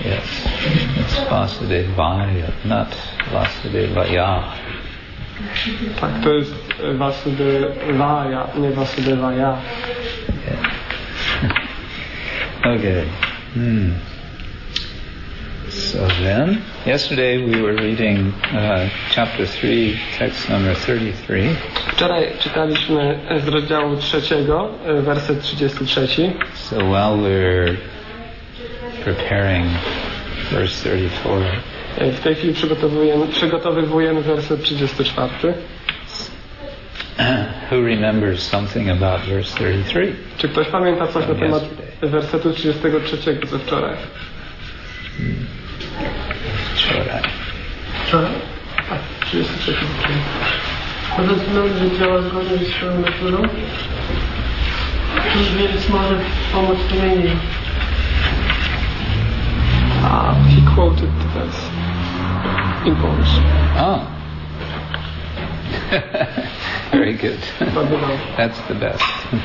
Yes. It's Vasudevaya, not Vasudevaya. Tak, to jest Vasudevaya, nie Vasudevaya. Yeah. Okay. So then, yesterday we were reading chapter 3, text number 33. Wczoraj czytaliśmy z rozdziału 3, werset 33. So while we're preparing verse 34, w tej chwili przygotowujemy werset 34. Who remembers something about verse 33? Czy ktoś pamięta coś na temat wersetu 33 ze wczoraj? Wczoraj? Tak, 33. Chodząc mną, że działa zgodnie ze swoją naturą, cóż więc może pomóc mniej? He quoted the verse in Polish. Oh. Very good. That's the best.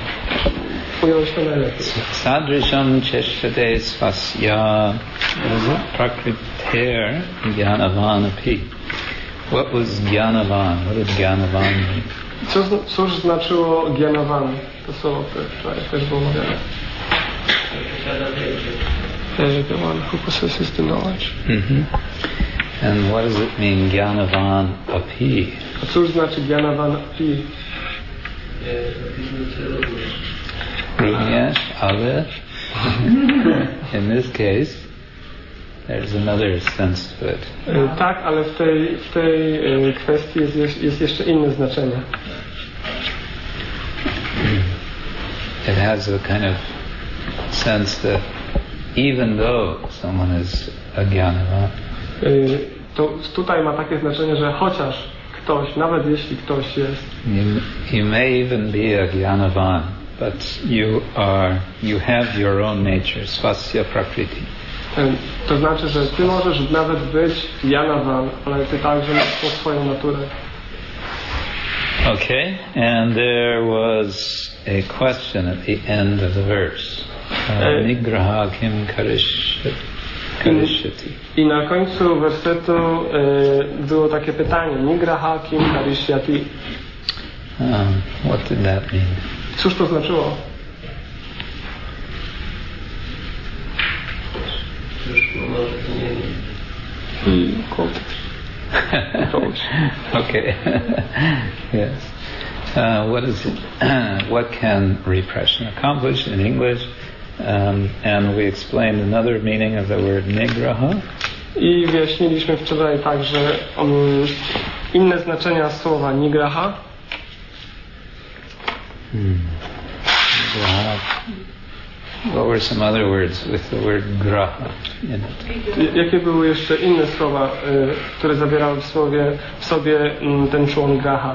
Sadrisham cheshate svasya prakriter gyanavan api. What was gyanavan? What did gyanavan mean? Cóż znaczyło gyanavan? To słowo, które wczoraj też było mówione. The one who possesses the knowledge. And what does it mean, gyanavan api? A cóż znaczy gyanavan api? Również, ale in this case there's another sense to it. Tak, ale w tej kwestii jest jeszcze inne znaczenie. It has a kind of sense that even though someone is a gyanavan, to tutaj ma takie znaczenie, że chociaż ktoś, nawet jeśli ktoś jest, you may even be a gyanavan, but you have your own nature, svasya prakriti. To znaczy, że ty możesz nawet być gyanavan, ale ty także masz swoją naturę. Okay, and there was a question at the end of the verse. Nigraha kim karishyati. I na końcu wersetu było takie pytanie: Nigraha kim karishyati. What did that mean? Cóż to znaczyło? Okay. Yes. What is it? What can repression accomplish in English? And we explained another meaning of the word nigraha. I wyjaśniliśmy wczoraj także inne znaczenia słowa nigraha. What were some other words with the word graha in it? Jakie były jeszcze inne słowa, które zawierały w sobie ten człon graha?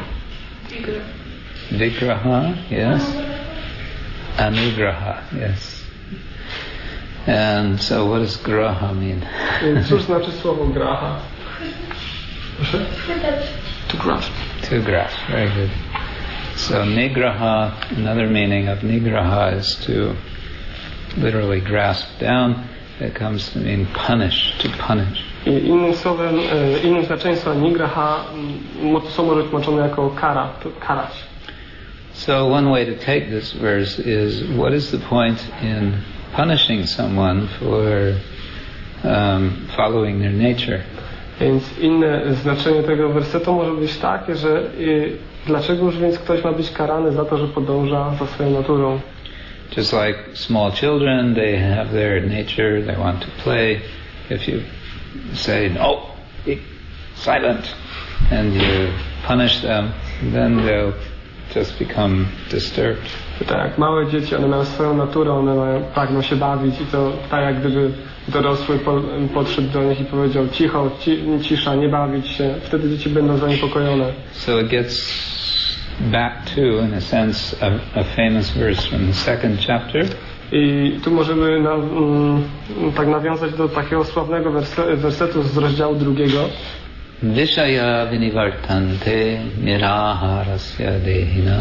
Vigraha, yes. Anugraha, yes. And so what does graha mean? Cóż znaczy słowo graha? Proszę? To grasp. To grasp, very good. So nigraha, another meaning of nigraha is to literally grasp down. It comes to mean punish, to punish. I innym znaczeniem słowa nigraha są może tłumaczone jako kara, to karać. So one way to take this verse is, what is the point in punishing someone for following their nature? Więc inne znaczenie tego wersetu może być takie, że dlaczegoż więc ktoś ma być karany za to, że podąża za swoją naturą? Just like small children, they have their nature, they want to play. If you say, no, be silent, and you punish them, then they'll just become disturbed. Tak jak małe dzieci, one mają swoją naturę, one pragną się bawić i to tak jak gdyby dorosły podszedł do nich i powiedział cicho, cisza, nie bawić się, wtedy dzieci będą zaniepokojone. So it gets back to, in a sense, a famous verse from the second chapter. I tu możemy tak nawiązać do takiego sławnego wersetu z rozdziału 2. Vishaya vinivartante niraharasya dehina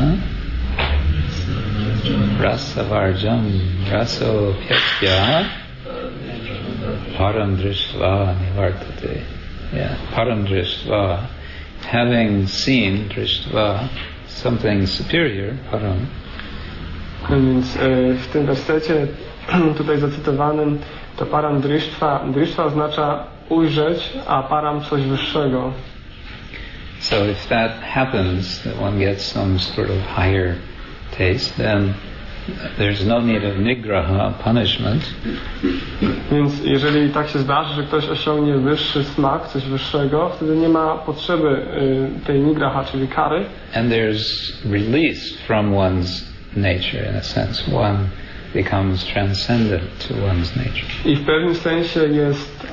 rasavarjam rasopyasya param drishtva nivartate. Yeah, param drishtva, having seen drishtva, something superior, param. Więc w tym wersecie tutaj zacytowanym to param drishtva. Drishtva oznacza ujrzeć, a param coś wyższego. So if that happens, that one gets some sort of higher taste, then there's no need of nigraha, punishment. Więc jeżeli tak się zdarzy, że ktoś osiągnie wyższy smak, coś wyższego, wtedy nie ma potrzeby tej nigraha, czyli kary. And there's release from one's nature, in a sense. One becomes transcendent to one's nature. I w pewnym sensie jest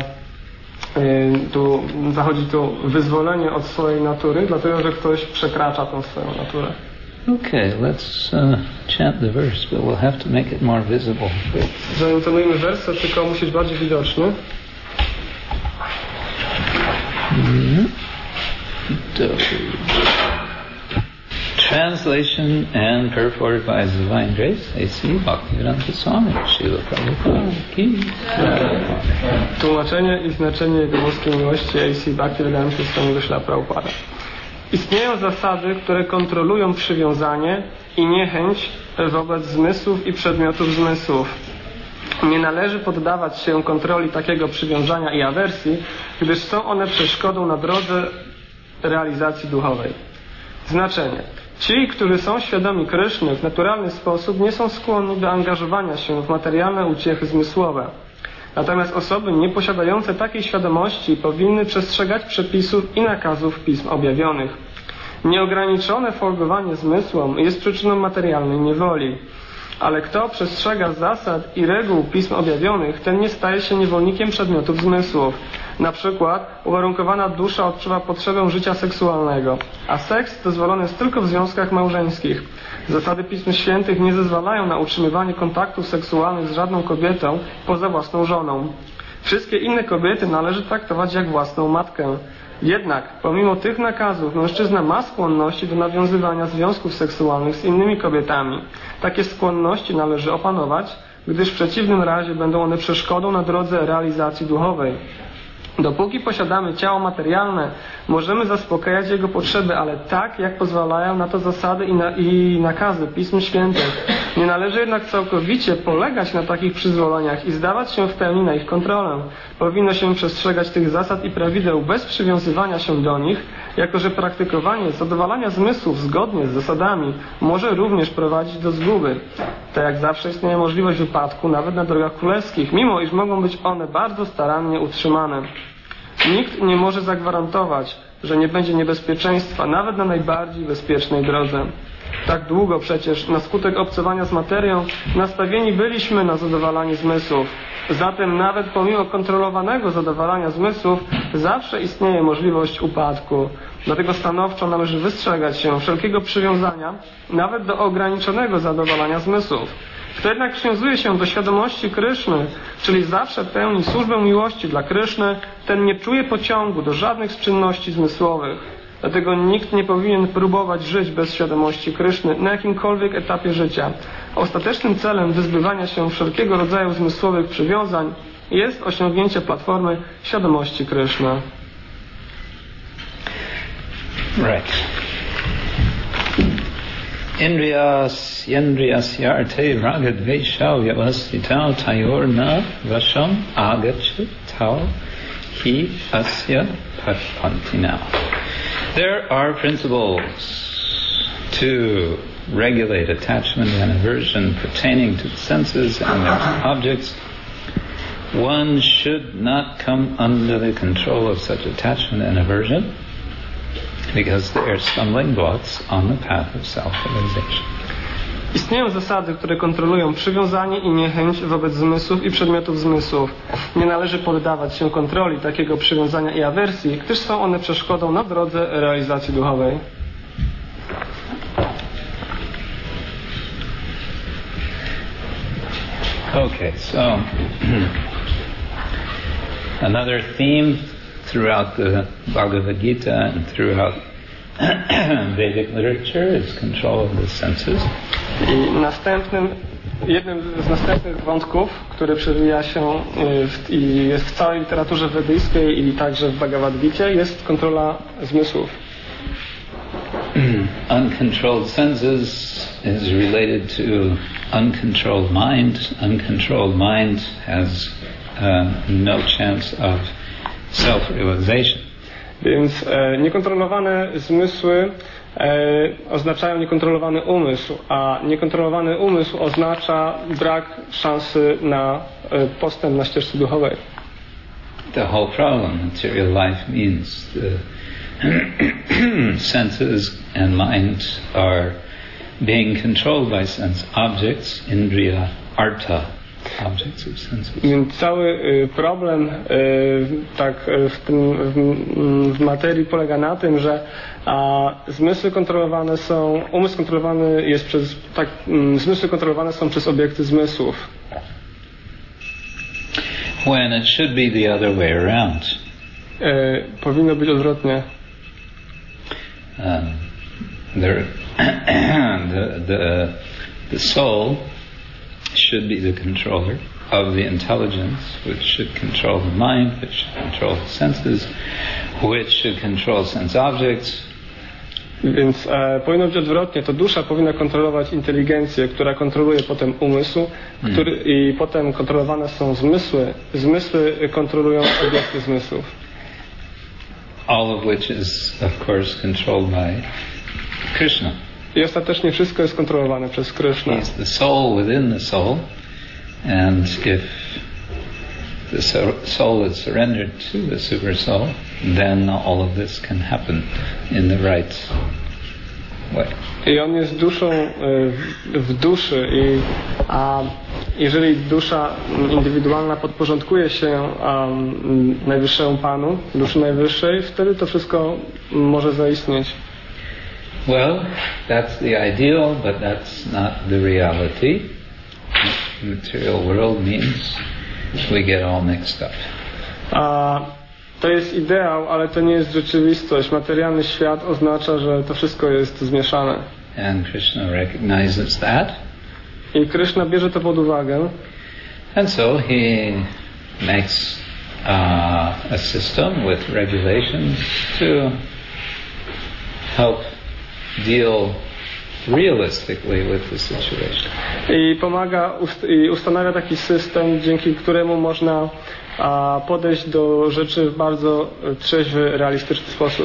tu zachodzi tu wyzwolenie od swojej natury, dlatego że ktoś przekracza tą swoją naturę. Okay, let's chant the verse, but we'll have to make it more visible. Zaintonujmy werset, tylko musi być bardziej widoczny. Translation and purport by His Divine Grace, A.C. Bhaktivedanta Swami, Srila Prabhupada Ki. Tłumaczenie i znaczenie Jego boskiej miłości, A.C. Bhaktivedanta Swami Srila Prabhupada. Istnieją zasady, które kontrolują przywiązanie i niechęć wobec zmysłów i przedmiotów zmysłów. Nie należy poddawać się kontroli takiego przywiązania i awersji, gdyż są one przeszkodą na drodze realizacji duchowej. Znaczenie. Ci, którzy są świadomi Kryszny w naturalny sposób, nie są skłonni do angażowania się w materialne uciechy zmysłowe. Natomiast osoby nieposiadające takiej świadomości powinny przestrzegać przepisów i nakazów pism objawionych. Nieograniczone folgowanie zmysłom jest przyczyną materialnej niewoli. Ale kto przestrzega zasad i reguł pism objawionych, ten nie staje się niewolnikiem przedmiotów zmysłów. Na przykład uwarunkowana dusza odczuwa potrzebę życia seksualnego, a seks dozwolony jest tylko w związkach małżeńskich. Zasady Pism Świętych nie zezwalają na utrzymywanie kontaktów seksualnych z żadną kobietą poza własną żoną. Wszystkie inne kobiety należy traktować jak własną matkę. Jednak, pomimo tych nakazów, mężczyzna ma skłonności do nawiązywania związków seksualnych z innymi kobietami. Takie skłonności należy opanować, gdyż w przeciwnym razie będą one przeszkodą na drodze realizacji duchowej. Dopóki posiadamy ciało materialne, możemy zaspokajać jego potrzeby, ale tak, jak pozwalają na to zasady i nakazy Pism Świętych. Nie należy jednak całkowicie polegać na takich przyzwoleniach i zdawać się w pełni na ich kontrolę. Powinno się przestrzegać tych zasad i prawideł bez przywiązywania się do nich, jako że praktykowanie zadowalania zmysłów zgodnie z zasadami może również prowadzić do zguby. Tak jak zawsze istnieje możliwość wypadku, nawet na drogach królewskich, mimo iż mogą być one bardzo starannie utrzymane. Nikt nie może zagwarantować, że nie będzie niebezpieczeństwa, nawet na najbardziej bezpiecznej drodze. Tak długo przecież, na skutek obcowania z materią, nastawieni byliśmy na zadowalanie zmysłów. Zatem nawet pomimo kontrolowanego zadowalania zmysłów, zawsze istnieje możliwość upadku. Dlatego stanowczo należy wystrzegać się wszelkiego przywiązania, nawet do ograniczonego zadowalania zmysłów. Kto jednak przywiązuje się do świadomości Kryszny, czyli zawsze pełni służbę miłości dla Kryszny, ten nie czuje pociągu do żadnych z czynności zmysłowych. Dlatego nikt nie powinien próbować żyć bez świadomości Kryszny na jakimkolwiek etapie życia. Ostatecznym celem wyzbywania się wszelkiego rodzaju zmysłowych przywiązań jest osiągnięcie platformy świadomości Kryszny. Right. Indriyas yarte ragadvesha vyavastitao tayorna vasham agachatao hi asya patpantina. There are principles to regulate attachment and aversion pertaining to the senses and their objects. One should not come under the control of such attachment and aversion, because they are stumbling blocks on the path of self-realization. Istnieją zasady, które kontrolują przywiązanie i niechęć wobec zmysłów i przedmiotów zmysłów. Nie należy poddawać się kontroli takiego przywiązania i awersji, gdyż są one przeszkodą na drodze realizacji duchowej. Okay, so another theme throughout the Bhagavad Gita and throughout Vedic literature is control of the senses. I następnym Jednym z następnych wątków, który przewija się i jest w całej literaturze wedyjskiej i także w Bhagavad Gita, jest kontrola zmysłów. Uncontrolled senses is related to uncontrolled mind. Uncontrolled mind has no chance of self-realization. Więc niekontrolowane zmysły oznaczają niekontrolowany umysł, a niekontrolowany umysł oznacza brak szansy na postęp na ścieżce duchowej. The whole problem, material life means the senses and mind are being controlled by sense objects, indriya, artha, objects of senses. Więc cały problem w materii polega na tym, że zmysły kontrolowane są, umysł kontrolowany jest przez, zmysły kontrolowane są przez obiekty zmysłów. When it should be the other way around. Powinno być odwrotnie. The soul should be the controller of the intelligence, which should control the mind, which should control the senses, which should control sense objects. Więc powinno być odwrotnie. To dusza powinna kontrolować inteligencję, która kontroluje potem umysł, i potem kontrolowane są zmysły. Zmysły kontrolują obiekty zmysłów. All of which is, of course, controlled by Krishna. I ostatecznie wszystko jest kontrolowane przez Krishna. He's the soul within the soul, and if the soul is surrendered to the super soul, then all of this can happen in the right way. I on jest duszą w duszy, a jeżeli dusza indywidualna podporządkuje się najwyższemu Panu, duszy najwyższej, wtedy to wszystko może zaistnieć. Well, that's the ideal, but that's not the reality. The material world means we get all mixed up. To jest ideał, ale to nie jest rzeczywistość. Materialny świat oznacza, że to wszystko jest zmieszane. And Krishna recognizes that. I Krishna bierze to pod uwagę. And so he makes a system with regulations to help deal realistically with the situation. I pomaga i ustanawia taki system, dzięki któremu można podejść do rzeczy w bardzo trzeźwy, realistyczny sposób.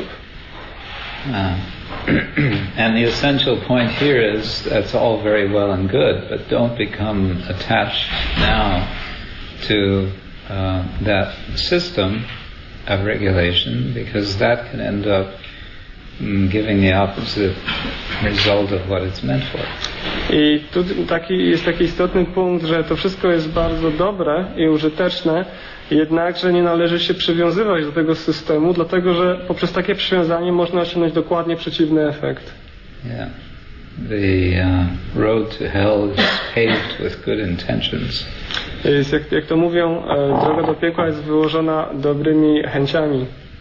And the essential point here is that's all very well and good, but don't become attached now to that system of regulation, because that can end up giving the opposite result of what it's meant for. I tu jest taki istotny punkt, że to wszystko jest bardzo dobre i użyteczne, jednakże nie należy się przywiązywać do tego systemu, dlatego że poprzez takie przywiązanie można osiągnąć dokładnie przeciwny efekt. Yeah. The road to hell is paved with good intentions. Jest, jak to mówią, droga do piekła jest wyłożona dobrymi chęciami.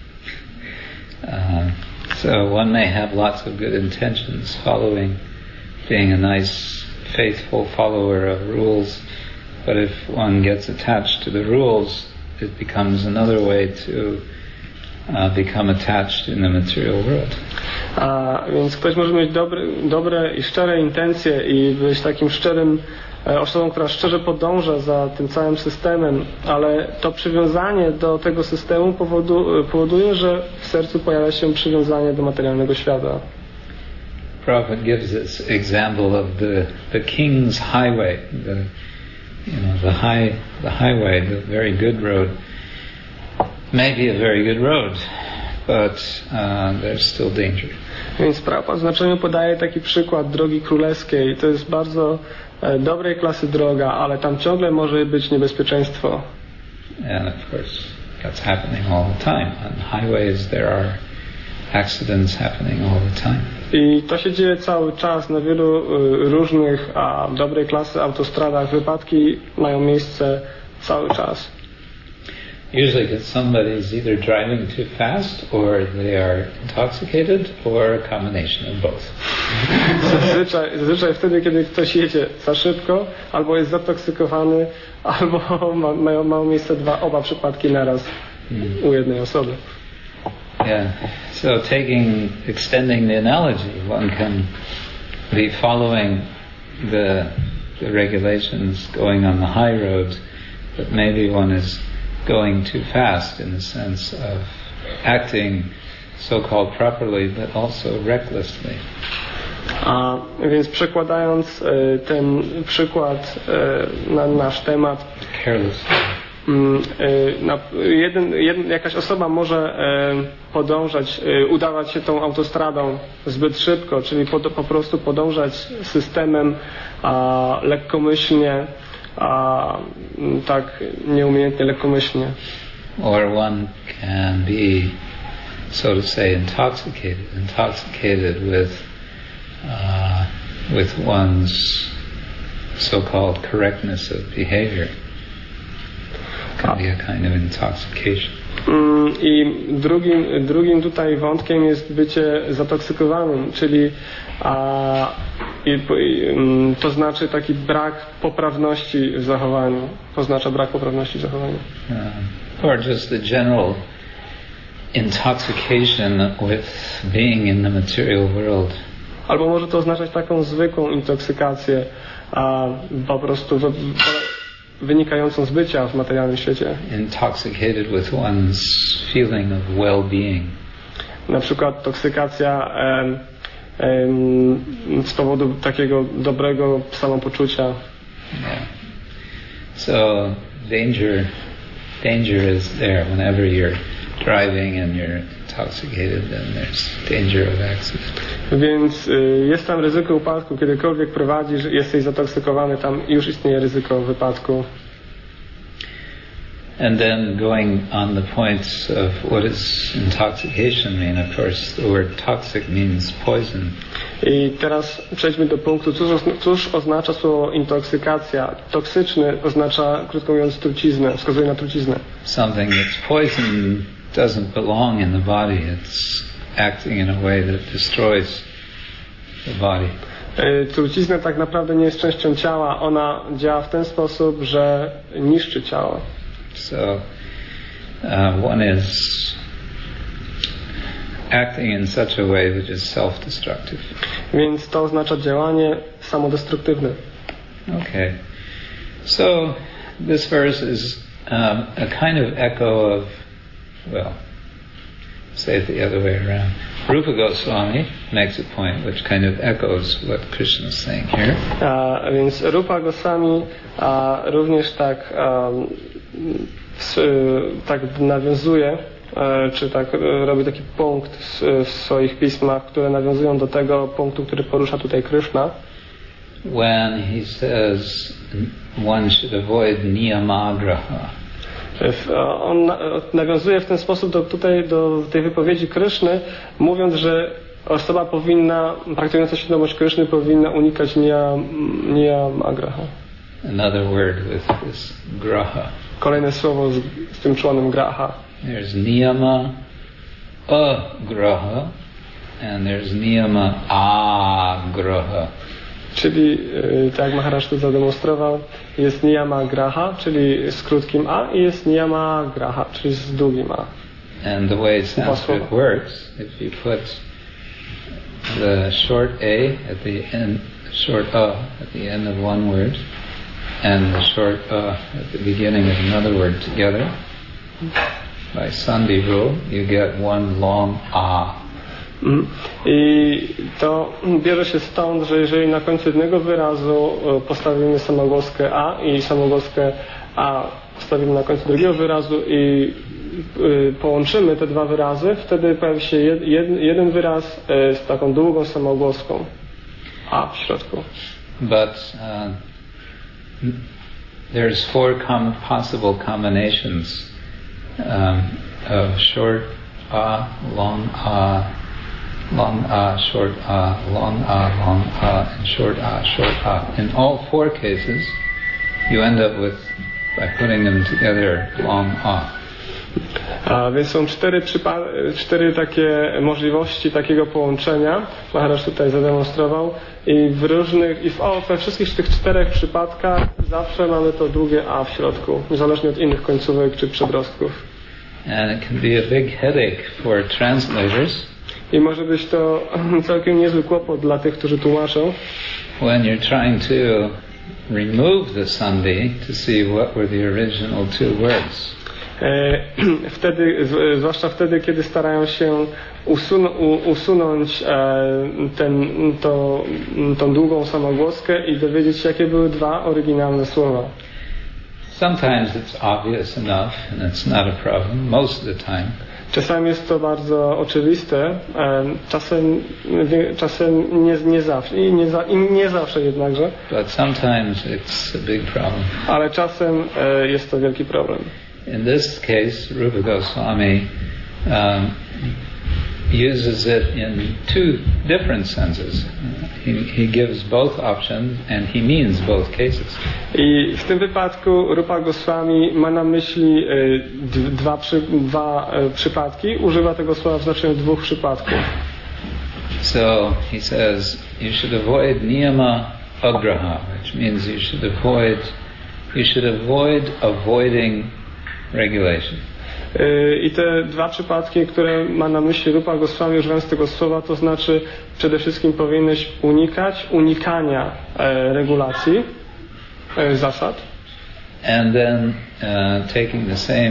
So one may have lots of good intentions, being a nice, faithful follower of rules, but if one gets attached to the rules, it becomes another way to become attached in the material world. Więc ktoś może mieć dobre i szczere intencje i być takim szczerym osobą, która szczerze podąża za tym całym systemem, ale to przywiązanie do tego systemu powoduje, że w sercu pojawia się przywiązanie do materialnego świata. Prophet gives this example of the king's highway, the highway, the very good road. Maybe a very good road, but there's still danger. Więc Prabhupada w znaczeniu podaje taki przykład drogi królewskiej. To jest bardzo dobrej klasy droga, ale tam ciągle może być niebezpieczeństwo. And of course, that's happening all the time. On highways there are accidents happening all the time. I to się dzieje cały czas na wielu różnych dobrej klasy autostradach. Wypadki mają miejsce cały czas. Usually that somebody is either driving too fast, or they are intoxicated, or a combination of both. Zazwyczaj wtedy, kiedy ktoś jedzie za szybko, albo jest zatoksykowany, albo mają miejsce oba przypadki naraz u jednej osoby. Yeah. So extending the analogy, one can be following the regulations, going on the high road, but maybe one is going too fast in the sense of acting so-called properly, but also recklessly. A więc przekładając ten przykład na nasz temat, Carelessly. Jakaś osoba może udawać się tą autostradą zbyt szybko, czyli po prostu podążać systemem lekkomyślnie, tak nieumiejętnie, lekkomyślnie. Or one can be, so to say, intoxicated with one's so-called correctness of behavior. Can be a kind of intoxication. I drugim tutaj wątkiem jest bycie zatoksykowanym, czyli to znaczy taki brak poprawności w zachowaniu. Oznacza brak poprawności w zachowaniu. Or just the general intoxication with being in the material world. Albo może to oznaczać taką zwykłą intoksykację, po prostu wynikającą z bycia w materialnym świecie. Intoxicated with one's feeling of well-being. Na przykład toksykacja z powodu takiego dobrego samopoczucia. Yeah. So danger is there whenever you're driving and you're intoxicated, then there's danger of accident. Więc jest tam ryzyko upadku, kiedykolwiek prowadzisz, jesteś zatoksykowany, tam już istnieje ryzyko wypadku. And then going on the points of what does intoxication mean? Of course, the word toxic means poison. I teraz przejdźmy do punktu, cóż oznacza słowo intoksykacja. Toksyczny oznacza, krótko mówiąc, truciznę, wskazuje na truciznę. Something that's poison doesn't belong in the body. It's acting in a way that destroys the body. Trucizna tak naprawdę nie jest częścią ciała. Ona działa w ten sposób, że niszczy ciało. So one is acting in such a way that is self-destructive. Więc to oznacza działanie samodestruktywne. Okay. So this verse is a kind of echo of, well, say it the other way around. Rupa Goswami makes a point which kind of echoes what Krishna is saying here. Więc Rupa Goswami również tak nawiązuje, czy tak robi taki punkt w swoich pismach, które nawiązują do tego punktu, który porusza tutaj Krishna. When he says one should avoid niyamagraha. On nawiązuje w ten sposób do tej wypowiedzi Kryszny, mówiąc, że osoba praktykująca świadomość Kryszny powinna unikać niyamagraha. Another word with this graha. Kolejne słowo z tym członem graha. There's niyama agraha and there's niyama agraha. Czyli, tak jak Maharaj tu zademonstrował, jest niyama graha, czyli z krótkim a, i jest niyama graha, czyli z długim a. And the way Sanskrit works, if you put the short a at the end, short a at the end of one word, and the short at the beginning of another word together, by Sandhi rule, you get one long a. I to bierze się stąd, że jeżeli na końcu jednego wyrazu postawimy samogłoskę a i samogłoskę a postawimy na końcu drugiego wyrazu i połączymy te dwa wyrazy, wtedy pojawi się jeden wyraz z taką długą samogłoską a w środku. But there's four possible combinations of short a, long a, short a, long a, and short a. In all four cases, you end up with, by putting them together, long a. A więc są cztery takie możliwości takiego połączenia. Maharaj tutaj zademonstrował i we wszystkich tych 4 przypadkach zawsze mamy to długie A w środku, niezależnie od innych końcówek czy przedrostków. And it can be a big headache for translators. I może być to całkiem niezły kłopot dla tych, którzy tłumaczą. When you're trying to remove the sandhi to see what were the original 2 words. Zwłaszcza wtedy, kiedy starają się usunąć tą długą samogłoskę i dowiedzieć się, jakie były 2 oryginalne słowa. Sometimes it's obvious enough and it's not a problem most of the time. Czasami jest to bardzo oczywiste, czasem nie zawsze jednakże. But sometimes it's a big problem. Ale czasem jest to wielki problem. In this case, Rupa Goswami uses it in 2 different senses. He gives both options and he means both cases. I w tym wypadku Rupa Goswami ma na myśli 2 przypadki, używa tego słowa w znaczeniu 2 przypadków. So he says you should avoid niyama agraha, which means you should avoid avoiding regulation. I te 2 przypadki, które ma na myśli Rupa Goswami używając tego słowa, to znaczy przede wszystkim powinieneś unikania regulacji, zasad. And then taking the same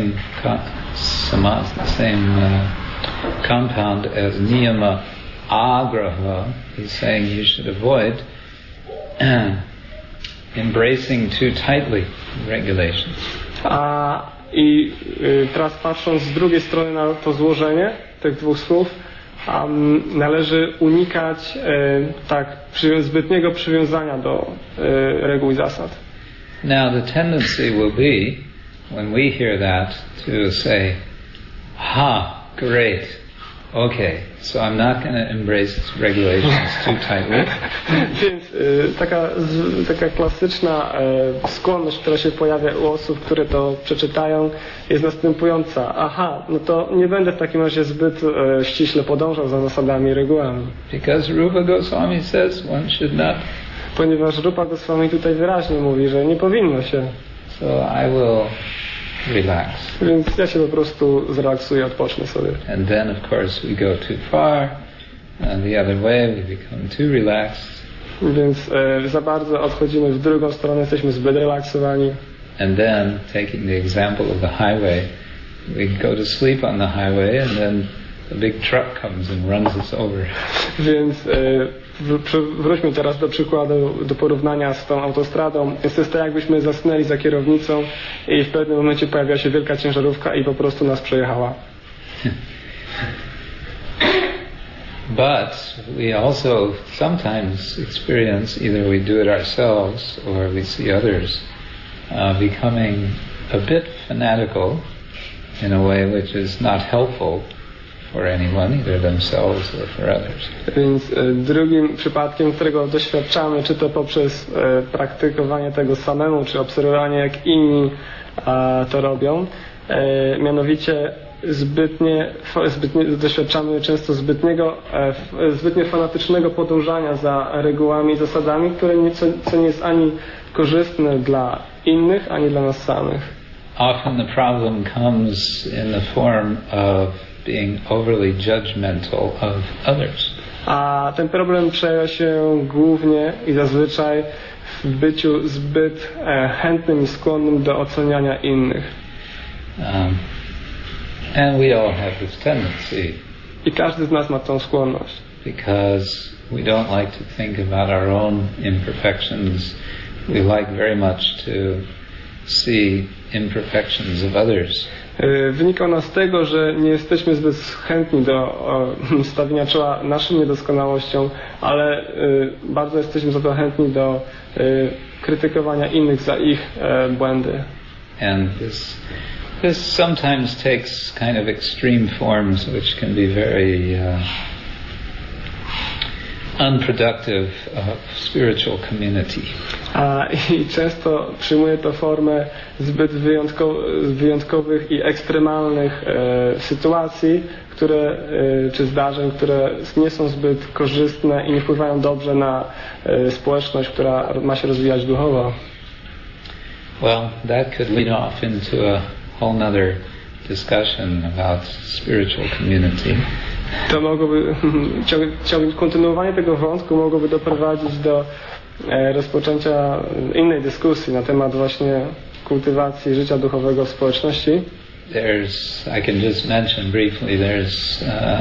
compound as niyama agraha, he's saying you should avoid embracing too tightly regulations. I teraz patrząc z drugiej strony na to złożenie tych 2 słów, należy unikać zbytniego przywiązania do reguł i zasad. Now the tendency will be, when we hear that, to say, great. Okay, so I'm not going to embrace regulations too tightly. Więc taka klasyczna skłonność, która się pojawia u osób, które to przeczytają, jest następująca. No to nie będę w takim razie zbyt ściśle podążał za zasadami i regułami. Because Rupa Goswami says one should not. Ponieważ Rupa Goswami tutaj wyraźnie mówi, że nie powinno się. So I will relax. Więc ja się po prostu zrelaksuję, odpocznę sobie. And then of course we go too far, and the other way we become too relaxed. Więc za bardzo odchodzimy w drugą stronę, jesteśmy zbyt relaksowani. And then, taking the example of the highway, we go to sleep on the highway, and then a big truck comes and runs us over. Więc wróćmy teraz do przykładu, do porównania z tą autostradą. Jest to tak, jakbyśmy zasnęli za kierownicą i w pewnym momencie pojawia się wielka ciężarówka i po prostu nas przejechała. But we also sometimes experience, either we do it ourselves or we see others becoming a bit fanatical in a way which is not helpful for anyone, either themselves or for others. Więc drugim przypadkiem, którego doświadczamy, czy to poprzez praktykowanie tego samemu, czy obserwowanie, jak inni to robią, mianowicie doświadczamy często zbytnio fanatycznego podążania za regułami i zasadami, co nie jest ani korzystne dla innych, ani dla nas samych. Often the problem comes in the form of being overly judgmental of others. A ten problem przejawia się głównie i zazwyczaj w byciu zbyt chętnym i skłonnym do oceniania innych. And we all have this tendency. I każdy z nas ma tą skłonność. Because we don't like to think about our own imperfections. We like very much to see imperfections of others. Wynika ona z tego, że nie jesteśmy zbyt chętni do stawienia czoła naszym niedoskonałościom, ale bardzo jesteśmy za to chętni do krytykowania innych za ich błędy. And this sometimes takes kind of extreme forms which can be very unproductive spiritual community. I często przyjmuje to formę zbyt wyjątkowych i ekstremalnych sytuacji, czy zdarzeń, które nie są zbyt korzystne i nie wpływają dobrze na społeczność, która ma się rozwijać duchowo. Well, that could lead off into a whole other discussion about spiritual community. To mogłoby, kontynuowanie tego wątku mogłoby doprowadzić do rozpoczęcia innej dyskusji na temat właśnie kultywacji życia duchowego w społeczności. I can just mention briefly, there's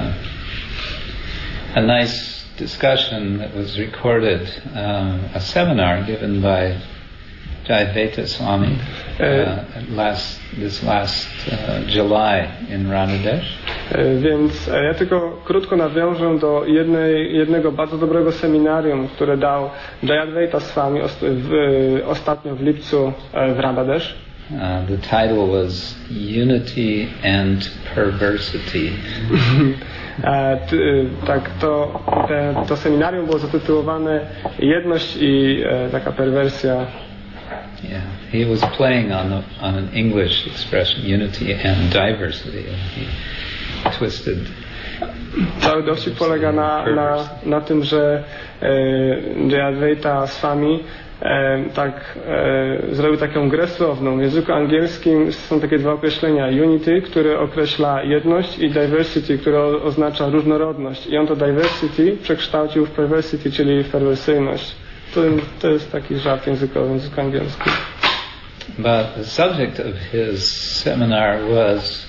a nice discussion that was recorded, a seminar given by Jayadvaita Swami this last July in Ranadesh. Więc ja tylko krótko nawiążę do jednego bardzo dobrego seminarium, które dał Jayadvaita Swami ostatnio w lipcu w Ranadesh. The title was Unity and Perversity. To seminarium było zatytułowane Jedność i taka perwersja. Yeah, he was playing on an English expression, unity and diversity. He twisted. Cały dowcip polega na tym, że Jayadvaita Swami zrobił taką grę słowną. W języku angielskim są takie dwa określenia: unity, które określa jedność, i diversity, które oznacza różnorodność. I on to diversity przekształcił w perversity, czyli w perwersyjność. To jest taki żart językowy w języku angielskim. But the subject of his seminar was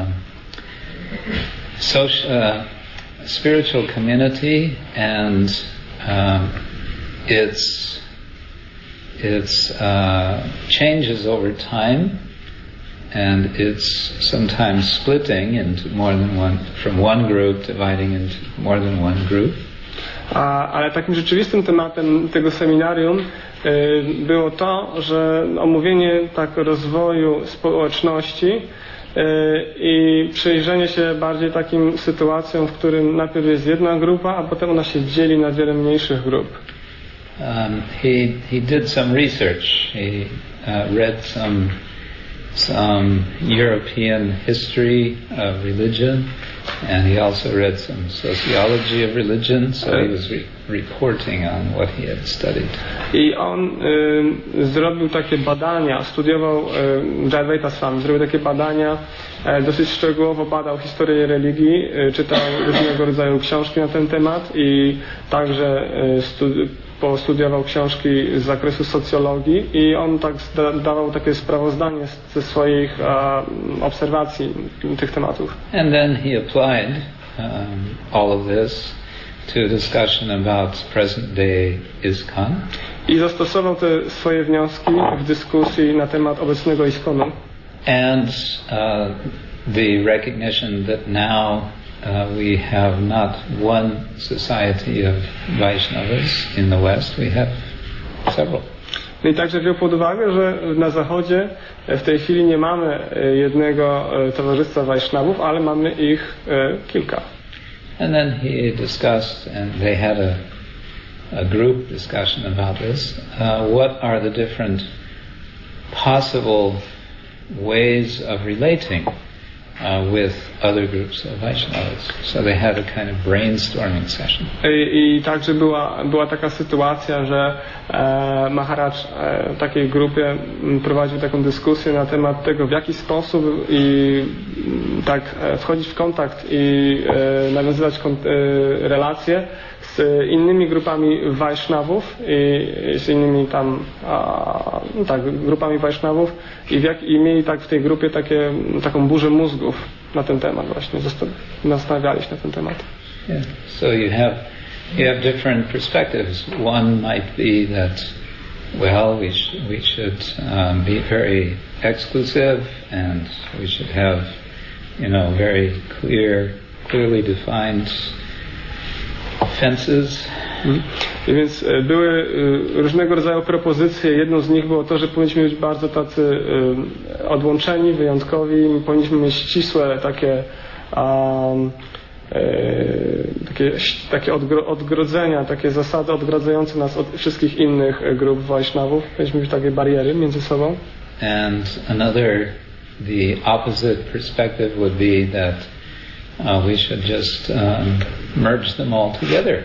spiritual community and its changes over time, and its sometimes splitting into more than one, from one group dividing into more than one group. Ale takim rzeczywistym tematem tego seminarium było to, że omówienie rozwoju społeczności i przyjrzenie się bardziej takim sytuacjom, w którym najpierw jest jedna grupa, a potem ona się dzieli na wiele mniejszych grup. He did some research. He read some European history of religion, and he also read some sociology of religion, so he was reporting on what he had studied. I on zrobił takie badania, studiował, Jayadvaita Swami zrobił takie badania, dosyć szczegółowo badał historię religii, czytał różnego rodzaju książki na ten temat i także postudiował książki z zakresu socjologii i on dawał takie sprawozdanie ze swoich obserwacji tych tematów. And then he applied all of this to a discussion about present day ISKCON. I zastosował te swoje wnioski w dyskusji na temat obecnego ISKCONu. And the recognition that now we have not one society of Vaishnavas in the West, we have several. I także wziął pod uwagę, że na Zachodzie w tej chwili nie mamy jednego towarzystwa Vaishnavów, ale mamy ich kilka. And then he discussed, and they had a group discussion about this. What are the different possible ways of relating with other groups of Vaishnavas? So they had a kind of brainstorming session. I także była taka sytuacja, że Maharaj w takiej grupie prowadził taką dyskusję na temat tego, w jaki sposób wchodzić w kontakt i nawiązywać relacje z innymi grupami Vaishnavów i z innymi grupami Vaishnavów i mieli w tej grupie taką burzę mózgów na ten temat właśnie, zastanawiali się na ten temat. Yeah. So you have different perspectives. One might be that, well, we should be very exclusive, and we should have, very clearly defined fences. I więc były różnego rodzaju propozycje. Jedną z nich było to, że powinniśmy być bardzo tacy odłączeni, wyjątkowi. Powinniśmy mieć ścisłe takie takie odgrodzenia, takie zasady odgradzające nas od wszystkich innych grup Vaishnavów, mieliśmy takie bariery między sobą. And the opposite perspective would be that we should just merge them all together.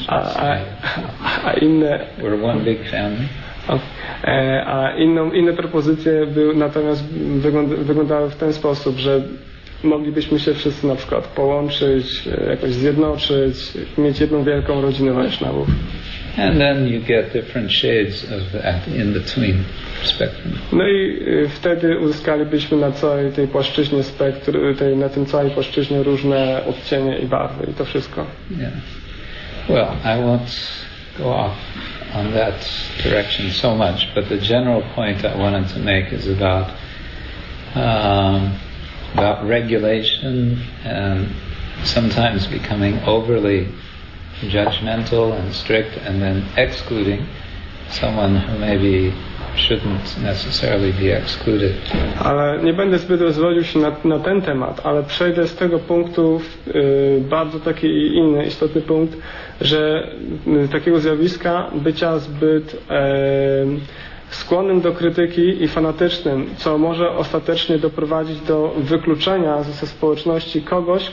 We're one big family. A inne propozycje natomiast wyglądały w ten sposób, że moglibyśmy się wszyscy na przykład połączyć, jakoś zjednoczyć, mieć jedną wielką rodzinę Vaishnavów. And then you get different shades of that in between spectrum. No i wtedy uzyskalibyśmy na całej tej płaszczyźnie na tym całej płaszczyźnie różne odcienie i barwy i to wszystko. Yeah. Well, I won't go off on that direction so much, but the general point I wanted to make is about regulation and sometimes becoming overly judgmental and strict and then excluding someone who maybe shouldn't necessarily be excluded. Ale nie będę zbyt rozwodził się na ten temat, ale przejdę z tego punktu bardzo taki inny istotny punkt, że takiego zjawiska bycia zbyt skłonnym do krytyki i fanatycznym, co może ostatecznie doprowadzić do wykluczenia ze społeczności kogoś,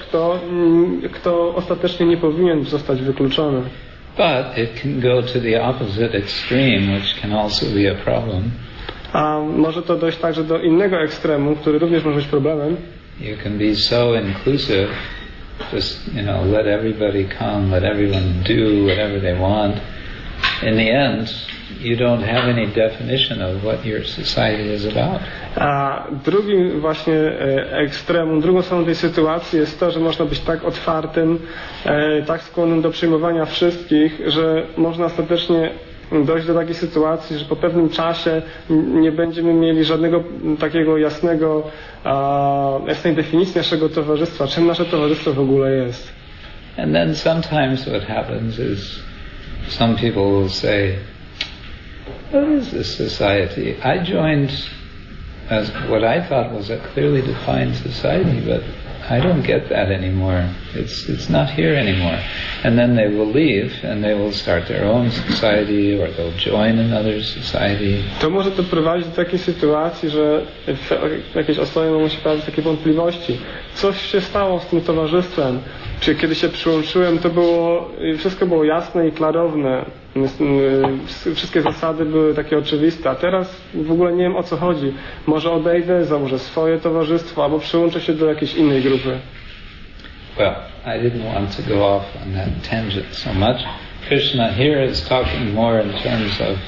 kto ostatecznie nie powinien zostać wykluczony. But it can go to the opposite extreme, which can also be a problem. A może to dojść także do innego ekstremu, który również może być problemem. You can be so inclusive, just, let everybody come, let everyone do whatever they want. In the end, you don't have any definition of what your society is about. A drugim właśnie ekstremum, drugą stroną tej sytuacji jest to, że można być tak otwartym, tak skłonnym do przyjmowania wszystkich, że można ostatecznie dojść do takiej sytuacji, że po pewnym czasie nie będziemy mieli żadnego takiego jasnej definicji naszego towarzystwa, czym nasze towarzystwo w ogóle jest. And then sometimes what happens is some people will say, what is this society? I joined as what I thought was a clearly defined society, but I don't get that anymore. It's not here anymore. And then they will leave and they will start their own society or they'll join another society. To może doprowadzić do takiej sytuacji, że jakieś osoby mogą się pojawić takie wątpliwości. Coś się stało z tym towarzystwem. Czy kiedy się przyłączyłem, wszystko było jasne i klarowne. Wszystkie zasady były takie oczywiste, a teraz w ogóle nie wiem, o co chodzi. Może odejdę, założę swoje towarzystwo, albo przyłączę się do jakiejś innej grupy. Well, I didn't want to go off on that tangent so much. Krishna here is talking more in terms of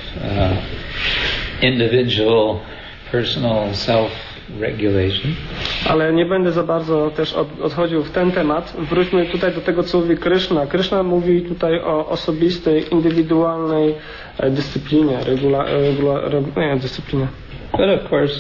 individual, personal self-regulation. Ale nie będę za bardzo też odchodził w ten temat. Wróćmy tutaj do tego, co mówi Krishna. Krishna mówi tutaj o osobistej, indywidualnej dyscyplinie, dyscyplinie. But of course,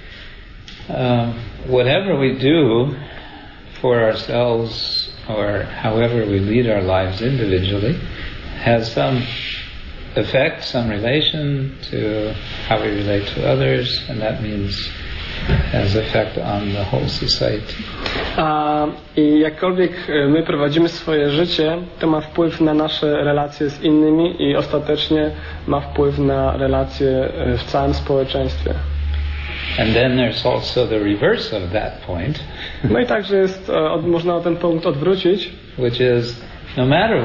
whatever we do for ourselves or however we lead our lives individually has some effect, some relation to how we relate to others, and that means has effect on the whole society. I jakkolwiek my prowadzimy swoje życie, to ma wpływ na nasze relacje z innymi i ostatecznie ma wpływ na relacje w całym społeczeństwie. And then there's also the reverse of that point. No i także jest, można ten punkt odwrócić. Which is, no matter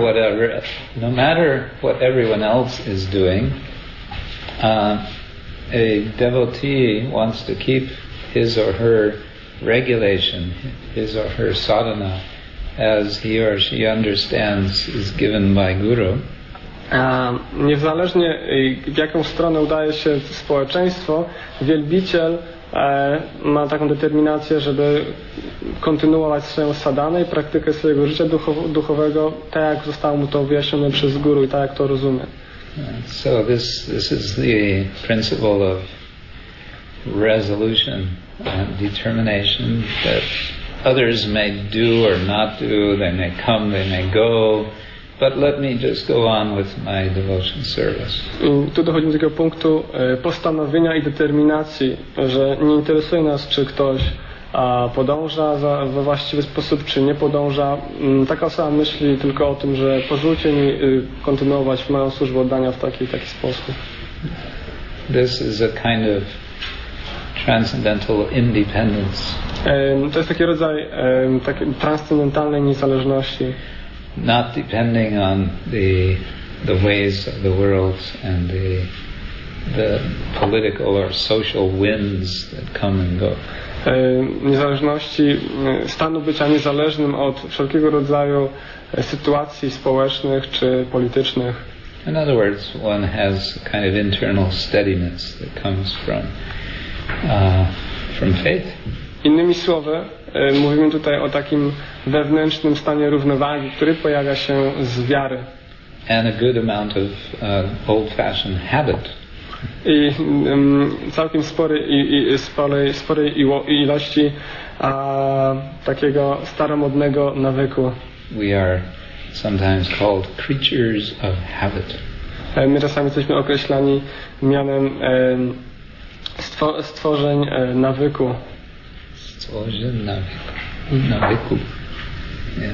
what everyone else is doing, a devotee wants to keep his or her regulation, his or her sadhana, as he or she understands is given by Guru. Niezależnie w jaką stronę udaje się społeczeństwo, wielbiciel ma taką determinację, żeby kontynuować swoją sadhanę i praktykę swojego życia duchowego, tak jak zostało mu to wyjaśnione przez Guru i tak jak to rozumie. So this is the principle of resolution and determination that others may do or not do, they may come, they may go, but let me just go on with my devotion service. I tu dochodzimy do takiego punktu postanowienia i determinacji, że nie interesuje nas, czy ktoś podąża we właściwy sposób, czy nie podąża. Taka osoba myśli tylko o tym, że pozwólcie mi kontynuować moją służbę oddania w taki sposób. This is a kind of transcendental independence. To jest taki rodzaj takiej transcendentalnej niezależności. Not depending on the ways of the world and the political or social winds that come and go. Niezależności, stanu bycia niezależnym od wszelkiego rodzaju sytuacji społecznych czy politycznych. In other words, one has a kind of internal steadiness that comes from faith. Innymi słowy, mówimy tutaj o takim wewnętrznym stanie równowagi, który pojawia się z wiary. And a good amount of old-fashioned habit. I całkiem sporej ilości takiego staromodnego nawyku. We are sometimes called creatures of habit. My czasami jesteśmy określani mianem stworzeń nawyku. Stworzeń nawyku. Yeah.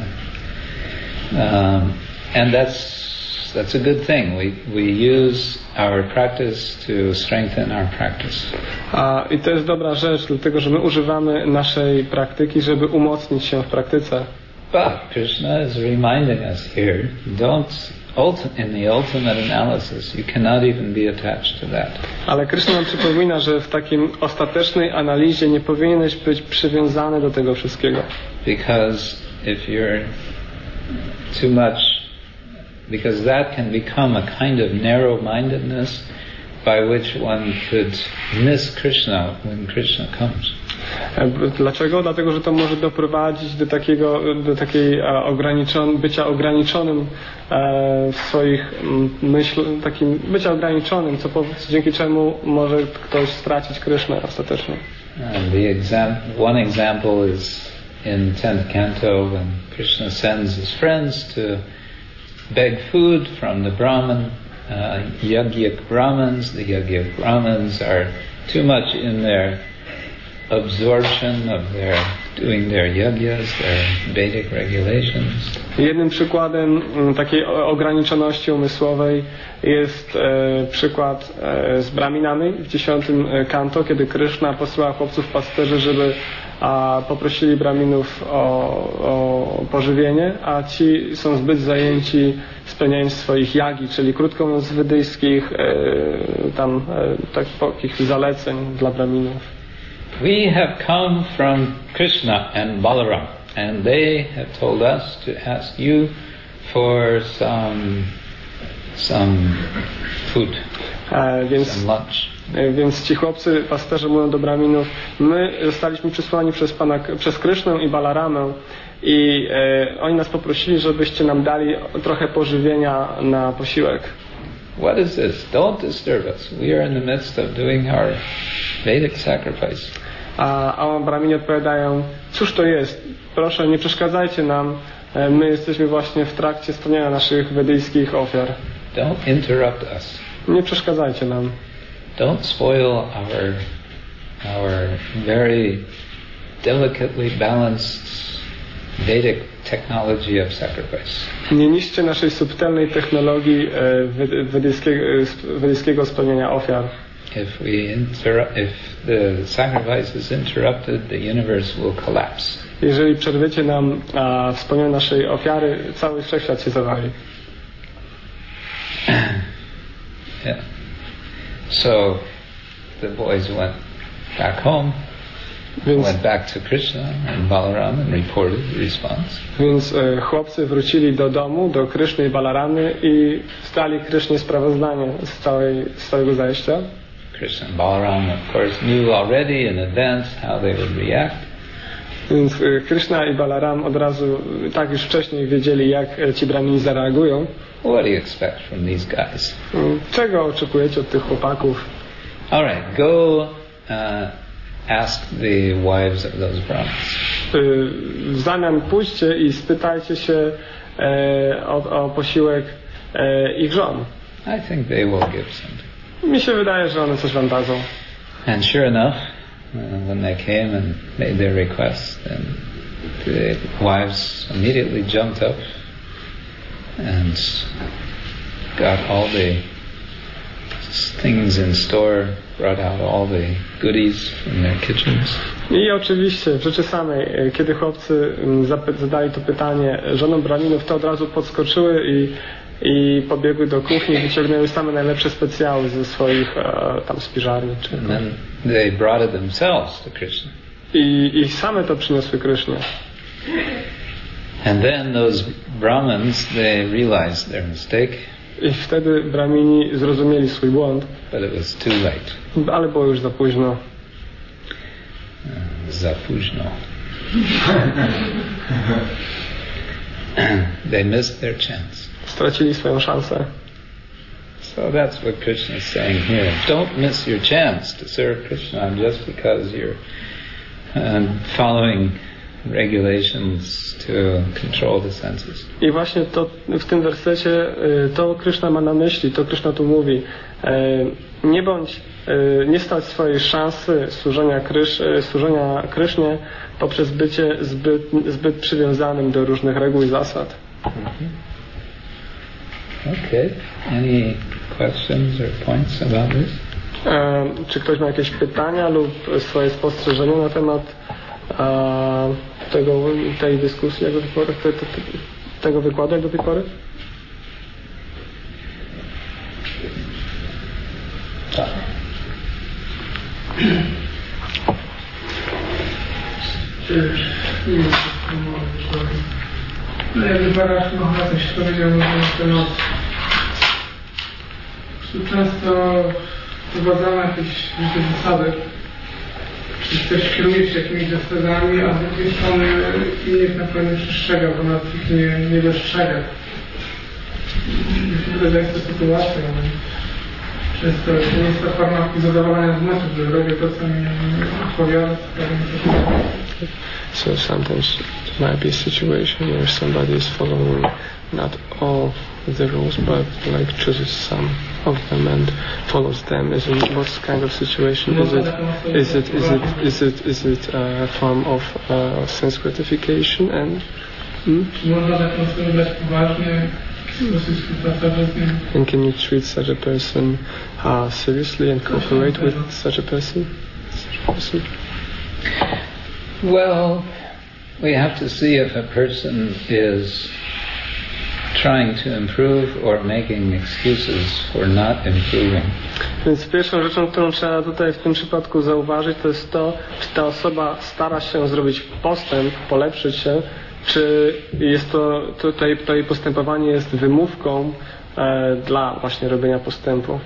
And that's a good thing. We use our practice to strengthen our practice. I to jest dobra rzecz, dlatego że my używamy naszej praktyki, żeby umocnić się w praktyce. But Krishna is reminding us here, in the ultimate analysis, you cannot even be attached to that. Ale Krishna nam przypomina, że w takim ostatecznej analizie nie powinieneś być przywiązany do tego wszystkiego. Because if you're too much, because that can become a kind of narrow-mindedness by which one could miss Krishna when Krishna comes. Dlaczego? Dlatego, że to może doprowadzić do takiej bycia ograniczonym w swoich takim bycia ograniczonym, dzięki czemu może ktoś stracić Krishnę ostatecznie. One example is in 10th canto when Krishna sends his friends to beg food from the Brahman, Yagyak Brahmins. The Yagyak Brahmins are too much in their absorption of doing their yagyas, their Vedic regulations. Jednym przykładem takiej ograniczoności umysłowej jest przykład z Brahminami w 10 kanto, kiedy Krishna posyła chłopców pasterzy, żeby poprosili Brahminów o pożywienie, a ci są zbyt zajęci spełnianiem swoich yagi, czyli krótko mówiąc wedyjskich takich zaleceń dla Brahminów. We have come from Krishna and Balaram, and they have told us to ask you for some food, some lunch. Więc ci chłopcy, pasterze mówią do Brahminów, my zostaliśmy przysłani przez Krishnę i Balaramę i oni nas poprosili, żebyście nam dali trochę pożywienia na posiłek. What is this? Don't disturb us. We are in the midst of doing our Vedic sacrifice. A Brahmini odpowiadają, cóż to jest? Proszę, nie przeszkadzajcie nam. My jesteśmy właśnie w trakcie spełniania naszych wedyjskich ofiar. Don't interrupt us. Nie przeszkadzajcie nam. Don't spoil our very delicately balanced Vedic technology of sacrifice. Nie niszcie naszej subtelnej technologii wedyjskiego spełniania ofiar. If the sacrifice is interrupted, the universe will collapse. Jeżeli przerwiecie nam spełnianie naszej ofiary, cały wszechświat się zawali. Yeah. So the boys went back home. Went back to Krishna and Balaram and reported the response. Więc chłopcy wrócili do domu, do Kryszny i Balaramy i zdali Krysznie sprawozdanie z całego zajścia. Krishna and Balaram, of course, knew already in advance how they would react. Więc Kryszna i Balaram od razu tak już wcześniej wiedzieli, jak ci Brahmini zareagują. What do you expect from these guys? Czego oczekujecie od tych chłopaków? All right, go ask the wives of those Brahmins. W zamian pójdźcie i spytajcie się o posiłek ich żon. I think they will give something. Mi się wydaje, że one coś wam dadzą. And sure enough, when they came and made their request, then the wives immediately jumped up and got all the things in store, brought out all the goodies from their kitchens. I oczywiście w rzeczy samej, kiedy chłopcy zadali to pytanie żonom Brahminów, to od razu podskoczyły i pobiegły do kuchni i wyciągnęły same najlepsze specjały ze swoich tam spiżarni. And then they brought it themselves to Krishna. I same to przyniosły Krysznie. And then those Brahmins, they realized their mistake. I wtedy Brahmini zrozumieli swój błąd. But it was too late. Ale było już za późno. Za późno. They missed their chance. Stracili swoją szansę. So that's what Krishna is saying here. Don't miss your chance to serve Krishna just because you're following regulations to control the senses. I właśnie to w tym wersecie to Krishna ma na myśli, to Krishna tu mówi. Nie stać swojej szansy służenia Krysznie poprzez bycie zbyt przywiązanym do różnych reguł i zasad. Okay. Any questions or points about this? Czy ktoś ma jakieś pytania lub swoje spostrzeżenia na temat tej dyskusji, tego wykładu jak do tej pory? Tak. Jakby Barasz Maharaj coś powiedział na temat, że często wprowadzamy jakieś zasady, czy ktoś kieruje się jakimiś zasadami, a z drugiej strony innych na pewno nie przestrzega, bo nawet ich nie dostrzega. W ogóle jest to sytuacja, ale często nie jest to forma zadowolenia zmysłów, że robię to, co mi odpowiada, So sometimes it might be a situation where somebody is following not all the rules, but like chooses some of them and follows them. What kind of situation is it? Is it a form of sense gratification and? Można taką osobę brać poważnie, dosyć współpracować z nim. And can you treat such a person seriously and cooperate with such a person? Well, we have to see if a person is trying to improve or making excuses for not improving. Więc pierwszą rzeczą, którą trzeba tutaj w tym przypadku zauważyć, to jest to, czy ta osoba stara się zrobić postęp, polepszyć się, czy jest to jej postępowanie jest wymówką dla właśnie robienia postępu.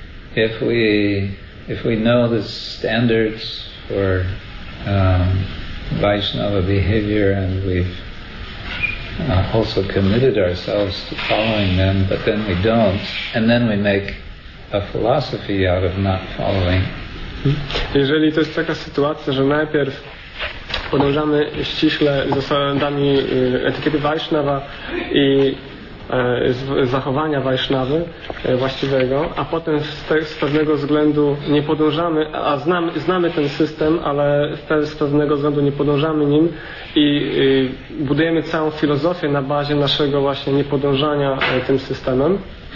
If we know the standards for Vaishnava behavior and we've also committed ourselves to following them, but then we don't, and then we make a philosophy out of not following. Jeżeli to jest taka sytuacja, że najpierw podążamy ściśle zasadami etykiety Vaishnava i zachowania Vaishnawy właściwego, a potem z pewnego względu nie podążamy, a znamy ten system, ale z pewnego względu nie podążamy nim i budujemy całą filozofię na bazie naszego właśnie niepodążania tym systemem.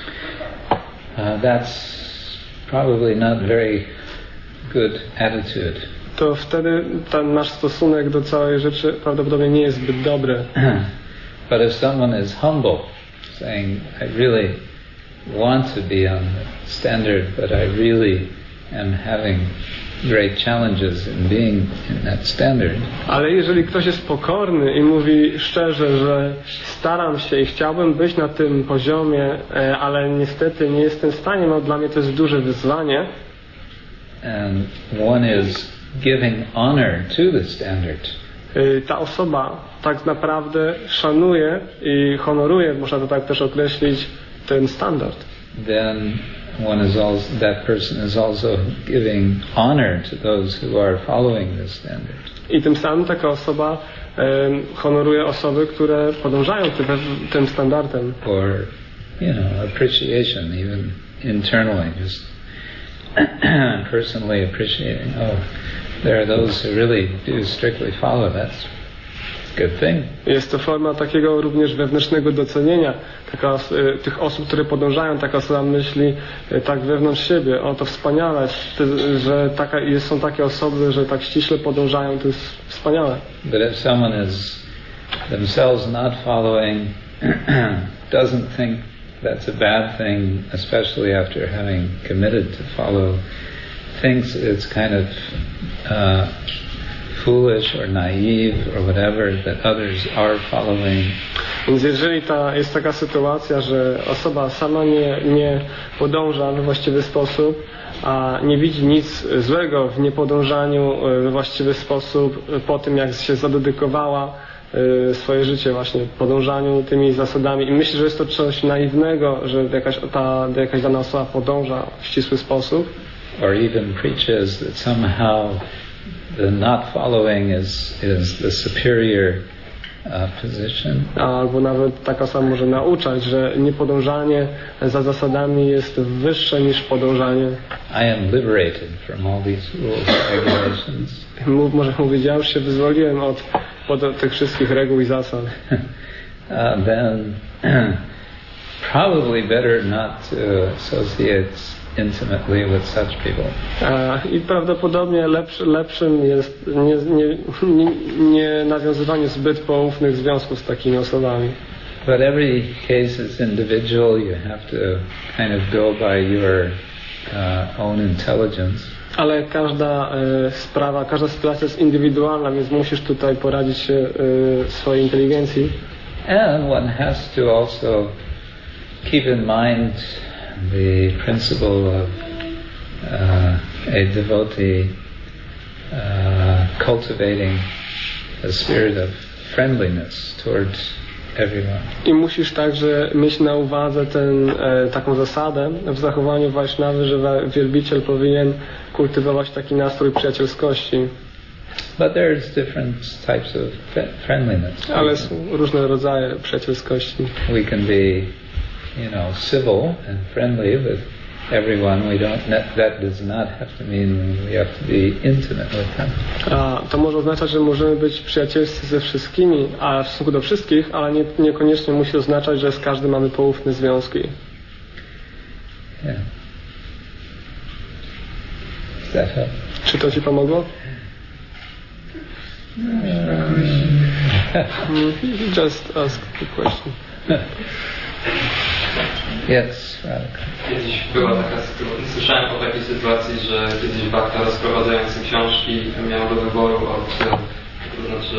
That's probably not very good attitude. To wtedy ten nasz stosunek do całej rzeczy prawdopodobnie nie jest zbyt dobry. But if someone is humble, saying, I really want to be on the standard, but I really am having great challenges in being in that standard. Ale jeżeli ktoś jest pokorny i mówi szczerze, że staram się i chciałbym być na tym poziomie, ale niestety nie jestem w stanie, no dla mnie to jest duże wyzwanie. And one is giving honor to the standard. Ta osoba tak naprawdę szanuje i honoruje, można to tak też określić, ten standard. Then that person is also giving honor to those who are following the standard. I tym samym taka osoba honoruje osoby, które podążają tym standardem. Or, appreciation even internally, just personally appreciating. there are those who really do strictly follow. That's a good thing. Jest to forma takiego również wewnętrznego docenienia tych osób, które podążają. Taka osoba myśli tak wewnątrz siebie: o, to wspaniale, że są takie osoby, że tak ściśle podążają, to jest wspaniale. But if someone is themselves not following, doesn't think that's a bad thing, especially after having committed to follow, thinks it's kind of foolish or naive or whatever that others are following. Więc jeżeli jest taka sytuacja, że osoba sama nie podąża we właściwy sposób, a nie widzi nic złego w niepodążaniu we właściwy sposób po tym, jak się zadedykowała swoje życie właśnie podążaniu tymi zasadami i myśli, że jest to coś naiwnego, że jakaś dana osoba podąża w ścisły sposób. Or even preaches that somehow the not following is the superior position. Albo nawet taka osoba może nauczać, że niepodążanie za zasadami jest wyższe niż podążanie. I am liberated from all these rules and regulations. Może mówić, ja już się wyzwoliłem od tych wszystkich reguł i zasad. Then probably better not to associate intimately with such people. I prawdopodobnie lepszym jest nie nawiązywanie zbyt poufnych związków z takimi osobami. But every case is individual. You have to kind of go by your own intelligence. Ale każda sprawa, każda sytuacja jest indywidualna, więc musisz tutaj poradzić się swojej inteligencji. And one has to also keep in mind the principle of a devotee cultivating a spirit of friendliness towards everyone. I musisz także mieć na uwadze taką zasadę w zachowaniu Vaishnavy, że wielbiciel powinien kultywować taki nastrój przyjacielskości. But there's different types of friendliness. Ale są różne rodzaje przyjacielskości. We can be, civil and friendly with everyone. That does not have to mean we have to be intimate with them. To może oznaczać, że możemy być przyjacielscy ze wszystkimi, a w stosunku do wszystkich, ale niekoniecznie musi oznaczać, że z każdym mamy poufne związki. Yeah. Does that help? Czy to ci pomogło? Just ask the question. Yes. Kiedyś była taka sytuacja, słyszałem o takiej sytuacji, że kiedyś Bhakta rozprowadzający książki miał do wyboru to znaczy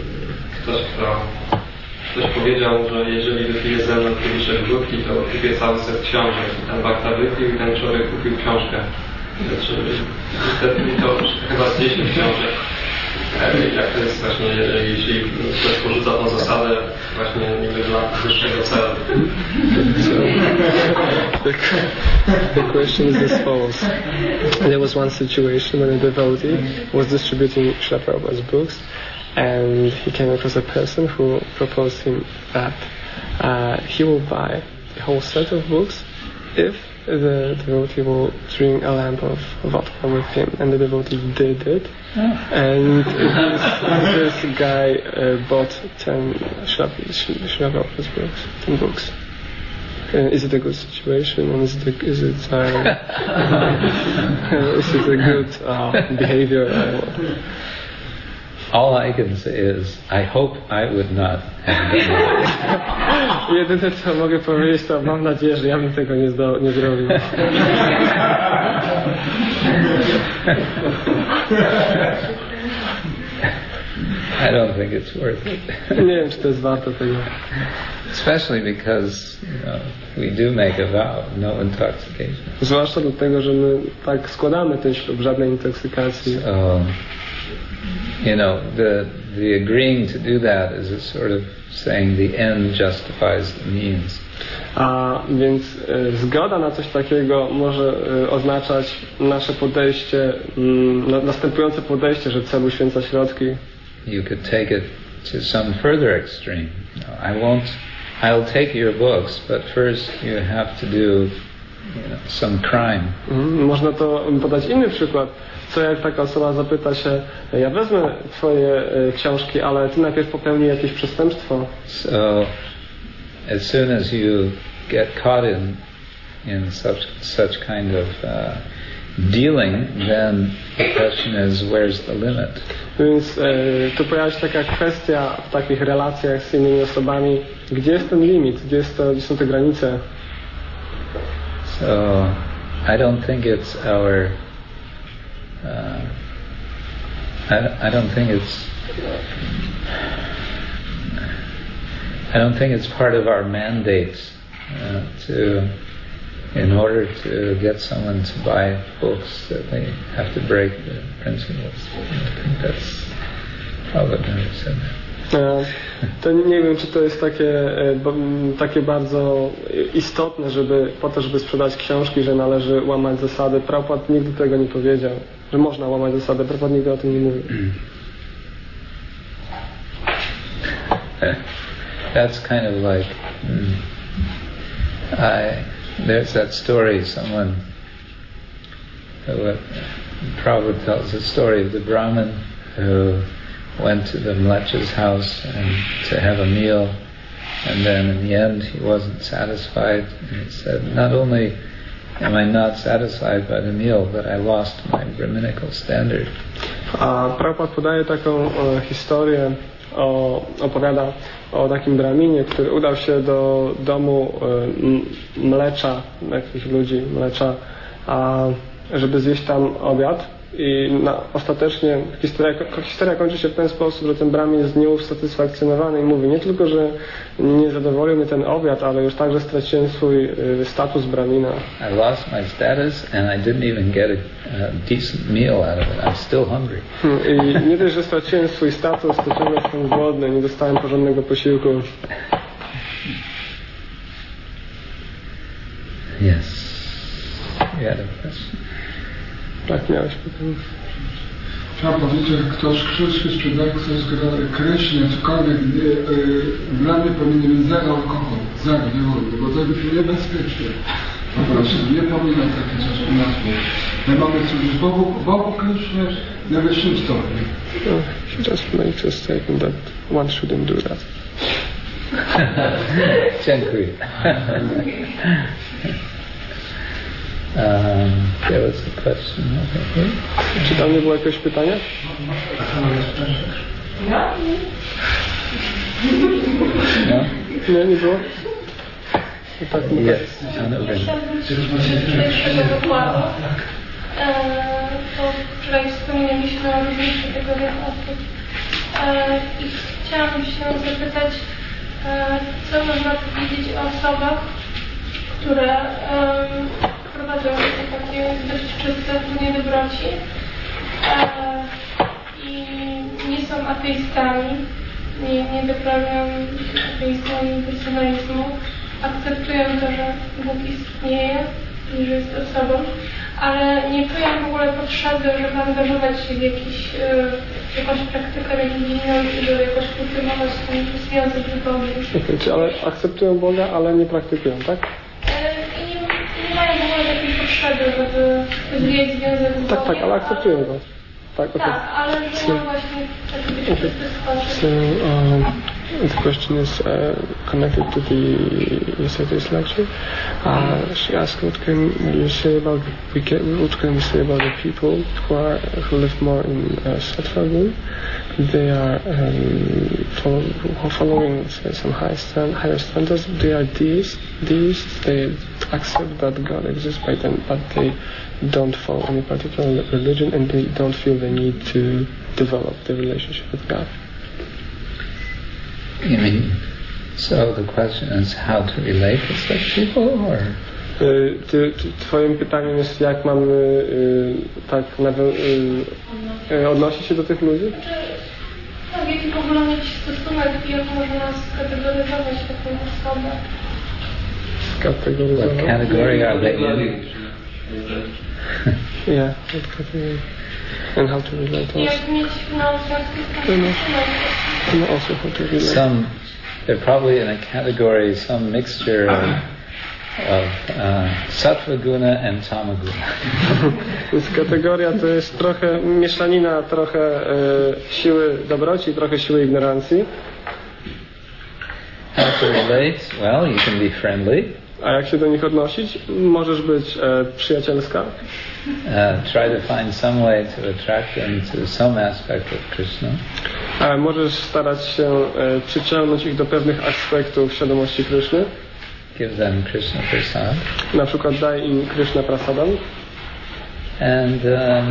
ktoś powiedział, że jeżeli wypije ze mną kieliszek wódki, to kupię cały set książek. I ten Bhakta wypił i ten człowiek kupił książkę. To chyba z 10 książek. Jak to jest właśnie, jeśli ktoś porzuca tą zasadę właśnie niby dla wyższego celu? The question is as follows. There was one situation when a devotee was distributing Srila Prabhupada's books, and he came across a person who proposed him that he will buy a whole set of books if the devotee will drink a lamp of vodka with him, and the devotee did it. And this guy bought 10 Srila Prabhupada's books, 10 books. Is it a good situation, and is it a good behavior? All I can say is, I hope I would not have done that. Jedyne co mogę powiedzieć, to mam nadzieję, że ja bym tego nie zrobił. I don't think it's worth it. Nie wiem, czy to jest warte tego. Especially because we do make a vow, no intoxication. Zwłaszcza dlatego, że my tak składamy ten ślub, żadnej intoksykacji. The agreeing to do that is a sort of saying the end justifies the means. A więc zgoda na coś takiego może oznaczać nasze podejście, następujące podejście, że cel uświęca środki. You could take it to some further extreme. I'll take your books, but first you have to do some crime. Można to podać inny przykład. Co jak taka osoba zapyta się, ja wezmę twoje książki, ale ty najpierw popełnij jakieś przestępstwo. So, as soon as you get caught in such kind of dealing, then the question is, where's the limit? Więc tu pojawia się taka kwestia w takich relacjach z innymi osobami, gdzie jest ten limit, gdzie są te granice. So, I don't think it's our I don't think it's part of our mandate in order to get someone to buy books that they have to break the principles. I think that's probably said that. To nie wiem, czy to jest takie bardzo istotne, żeby sprzedać książki, że należy łamać zasady. Prabhupada nigdy tego nie powiedział, że można łamać zasady. Prabhupada nigdy o tym nie mówił. That's kind of like there's that story Prabhupada tells the story of the Brahmin who went to the Mlecha's house to have a meal, and then in the end he wasn't satisfied, and he said, not only am I not satisfied by the meal, but I lost my Brahminical standard. A Prabhupada podaje taką historię, opowiada o takim brahminie, który udał się do domu mlecza, jakichś ludzi, mlecza, żeby zjeść tam obiad. I ostatecznie historia kończy się w ten sposób, że ten brahmin jest nieusatysfakcjonowany i mówi, nie tylko, że nie zadowolił mnie ten obiad, ale już także straciłem swój status brahmina. I lost my status and I didn't even get a decent meal out of it. I'm still hungry. I nie dość, że straciłem swój status, to ciągle jestem głodny, nie dostałem porządnego posiłku. Yes. You had a question? Tak, miałeś pytanie. Chciałem powiedzieć, że ktoś książki sprzedaje, ktoś Krysznie, cokolwiek, bramy powinny mieć zero alkoholu. Zero, nie wolno, bo to jest niebezpieczne. Po prostu nie powinno takie coś u nas być. My mamy służyć Bogu Krysznie na wyższym stopniu. He just makes a statement that one shouldn't do that. Dziękuję. There was a question over here. Czy tam nie było jakieś pytania? No? Nie było? Tak, Yes. To wczoraj wspomnieliśmy o różnych kategoriach osób i chciałam się zapytać, co można powiedzieć o osobach, które prowadzą takie dość czyste dnie dobroci i nie są ateistami, nie doprawiają ateizmu ani personalizmu, akceptują to, że Bóg istnieje i że jest osobą, ale nie czują w ogóle potrzeby, żeby angażować się w jakąś praktykę religijną i żeby jakoś kultywować ten związek z Bogiem. Okay, ale akceptują Boga, ale nie praktykują, tak? Nie mają w ogóle takiej potrzeby, żeby rozwijać związek z Bogiem. Tak, ale akceptują go. Tak, okay. Tak, ale że właśnie taki So the question is connected to yesterday's lecture. She asked, what can you say about the people who live more in sattva guna? They are following, say, some higher standards. They are deists. They accept that God exists by them, but they don't follow any particular religion, and they don't feel the need to develop the relationship with God. You mean, so the question is how to relate to such people, or? Twoim pytaniem jest, jak mamy odnosić się do tych ludzi? Tak, jaki w ogóle mieć stosunek i jak można skategoryzować taką osobę? Skategoryzować? What category are they in? Yeah, what category? And how to relate also. Jak mieć stosunek? Also how to relate. They're probably in a category, some mixture of of sattva guna and tama guna. Więc kategoria to jest trochę mieszanina, trochę siły dobroci, trochę siły ignorancji. How to relate? Well, you can be friendly. A jak się do nich odnosić? Możesz być przyjacielska. Try to find some way to attract them to some aspect of Krishna. Możesz starać się przyciągnąć ich do pewnych aspektów świadomości Kryszny. Give them Krishna prasad. Na przykład daj im Krishna prasadam. And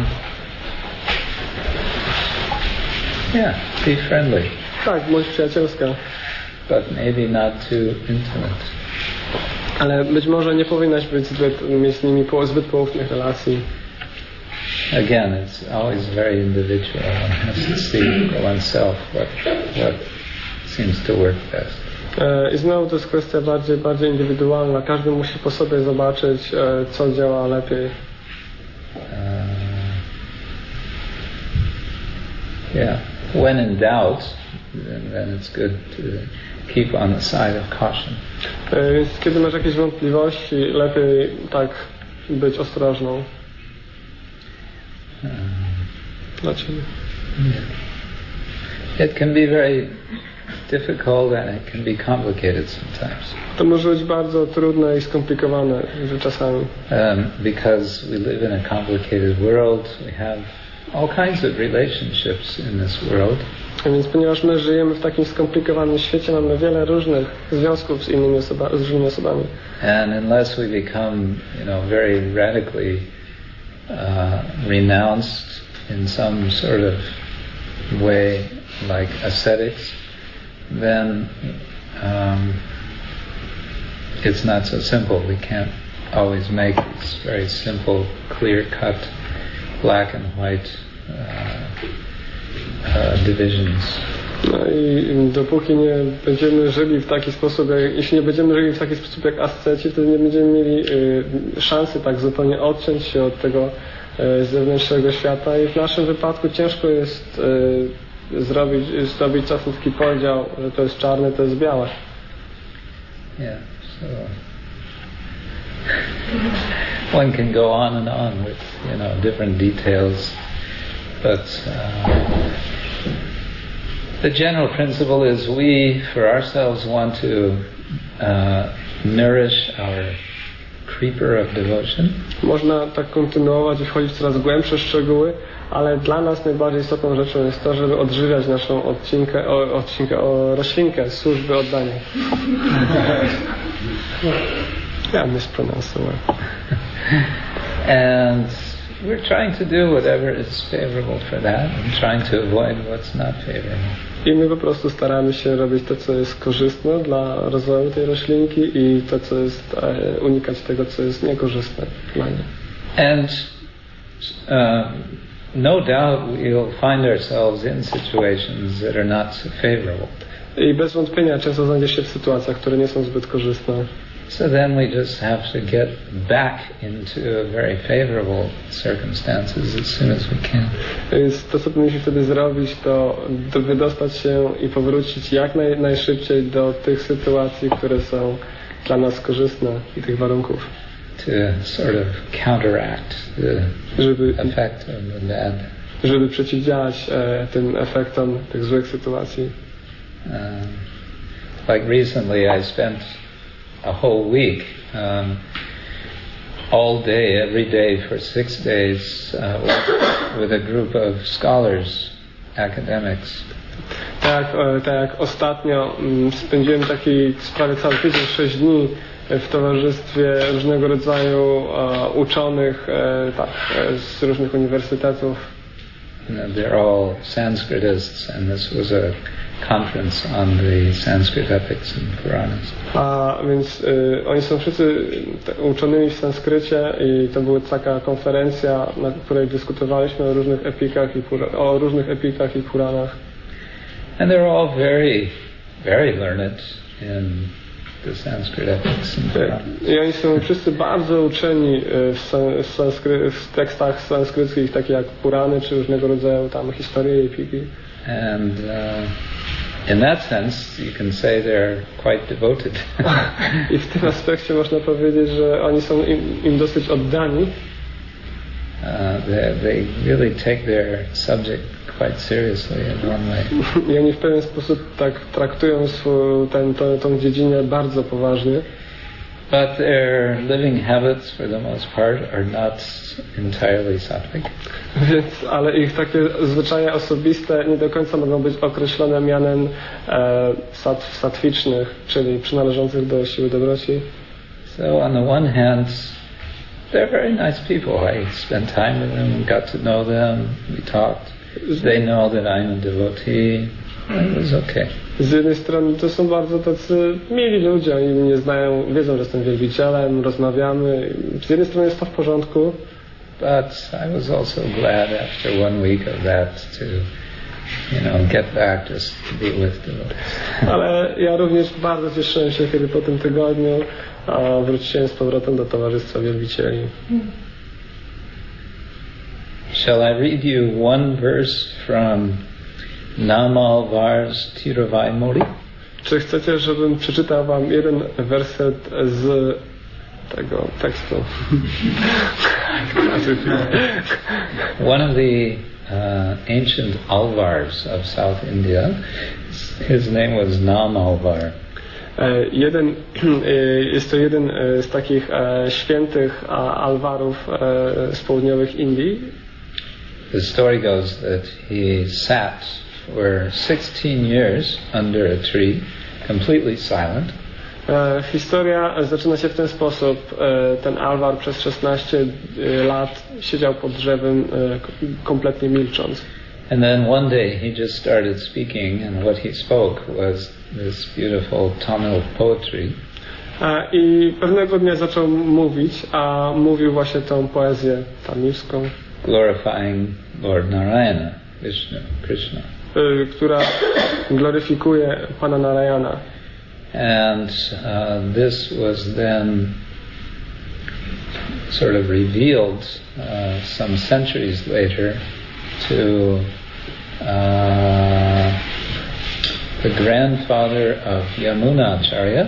be friendly. Tak, bądź przyjacielska. But maybe not too intimate. Ale być może nie powinnaś mieć z nimi zbyt poufnych relacji. Again, it's always very individual. One has to see for oneself what seems to work best. I znowu to jest kwestia bardziej indywidualna. Każdy musi po sobie zobaczyć, co działa lepiej. When in doubt, then it's good to keep on the side of caution. Więc kiedy masz jakieś wątpliwości, lepiej tak być ostrożną. Dla ciebie. It can be very difficult and it can be complicated sometimes. To może być bardzo trudne i skomplikowane czasami. Because we live in a complicated world, we have all kinds of relationships in this world. A więc ponieważ my żyjemy w takim skomplikowanym świecie, mamy wiele różnych związków z innymi osobami. And unless we become, very radically renounced in some sort of way, like ascetics, then it's not so simple. We can't always make these very simple, clear-cut, black and white divisions. No i dopóki nie będziemy żyli w taki sposób, jeśli nie będziemy żyli w taki sposób jak asceci, to nie będziemy mieli szansy tak zupełnie odciąć się od tego zewnętrznego świata i w naszym wypadku ciężko jest zrobić czasem taki podział, że to jest czarne, to jest białe. So one can go on and on with different details, but the general principle is we for ourselves want to nourish our creeper of devotion. Można tak kontynuować i wchodzić w coraz głębsze szczegóły, ale dla nas najbardziej istotną rzeczą jest to, żeby odżywiać naszą roślinkę służby oddania. Mispronounced the word. And we're trying to do whatever is favorable for that and trying to avoid what's not favorable. I my po prostu staramy się robić to, co jest korzystne dla rozwoju tej roślinki i to, co jest unikać tego, co jest niekorzystne dla niej. And no doubt we'll find ourselves in situations that are not so favorable. I bez wątpienia często znajdziesz się w sytuacjach, które nie są zbyt korzystne. So then we just have to get back into very favorable circumstances as soon as we can. Więc to, co powinniśmy wtedy zrobić, to wydostać się i powrócić jak najszybciej do tych sytuacji, które są dla nas korzystne i tych warunków. To sort of counteract the effect of the bad. Żeby przeciwdziałać tym efektom tych złych sytuacji. Like recently I spent a whole week, all day, every day for 6 days with a group of scholars, academics. Tak jak ostatnio spędziłem taki prawie cały tydzień, 6 dni w towarzystwie różnego rodzaju uczonych z różnych uniwersytetów. They're all Sanskritists and this was a conference on the Sanskrit epics and Puranas. A więc oni są wszyscy uczonymi w sanskrycie i to była taka konferencja, na której dyskutowaliśmy o różnych epikach i Puranach. And they're all very, very learned in the Sanskrit epics and Puranas. I oni są wszyscy bardzo uczeni w tekstach sanskryckich, takie jak Purany czy różnego rodzaju tam historie i epiki. And in that sense, you can say they're quite devoted. I w tym aspekcie można powiedzieć, że oni są im dosyć oddani. They really take their subject quite seriously in one way. I oni w pewien sposób tak traktują tą dziedzinę bardzo poważnie. But their living habits, for the most part, are not entirely sattvic. Więc, ale ich takie zwyczaje osobiste nie do końca mogą być określone mianem sattwicznych, czyli przynależących do siły dobroci. So on the one hand, they're very nice people. I spent time with them, got to know them, we talked. They know that I'm a devotee. It was okay. Z jednej strony to są bardzo tacy mili ludzie, oni mnie znają, wiedzą, że jestem wielbicielem, rozmawiamy. Z jednej strony jest to w porządku. But I was also glad after 1 week of that to, get back just to be with devotees. Ale ja również bardzo cieszyłem się, kiedy po tym tygodniu wróciłem z powrotem do towarzystwa wielbicieli. Shall I read you one verse from Namalvar's Tiruvai Mori? Czy chcecie, żebym przeczytał wam jeden werset z tego tekstu? One of the ancient Alvars of South India, his name was Namalvar. Jest to jeden z takich świętych Alwarów z południowych Indii. The story goes that he sat for 16 years under a tree, completely silent. Historia zaczyna się w ten sposób. Ten Alvar przez 16 lat siedział pod drzewem, kompletnie milcząc. And then one day he just started speaking, and what he spoke was this beautiful Tamil poetry. I pewnego dnia zaczął mówić, a mówił właśnie tą poezję tamilską. Glorifying Lord Narayana, Vishnu, Krishna. Która gloryfikuje Pana Narayana. And this was then sort of revealed some centuries later to the grandfather of Yamunacharya.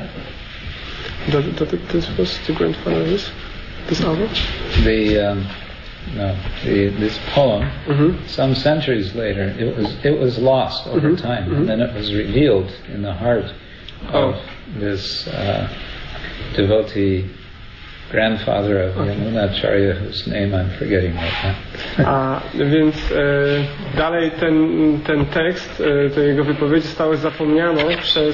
This was the grandfather of this album? This poem. Some centuries later, it was lost over time, and then it was revealed in the heart of this devotee grandfather of Yamunacharya, whose name I'm forgetting right now. Więc dalej ten tekst, te jego wypowiedzi zostały zapomniane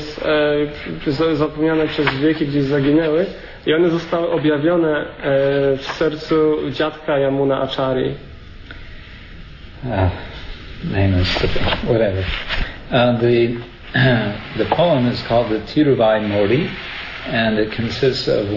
przez wieki, gdzieś zaginęły, i one zostały objawione w sercu dziadka Yamuna Acharyi. Name is whatever. The poem is called the Tiruvai Mori, and it consists of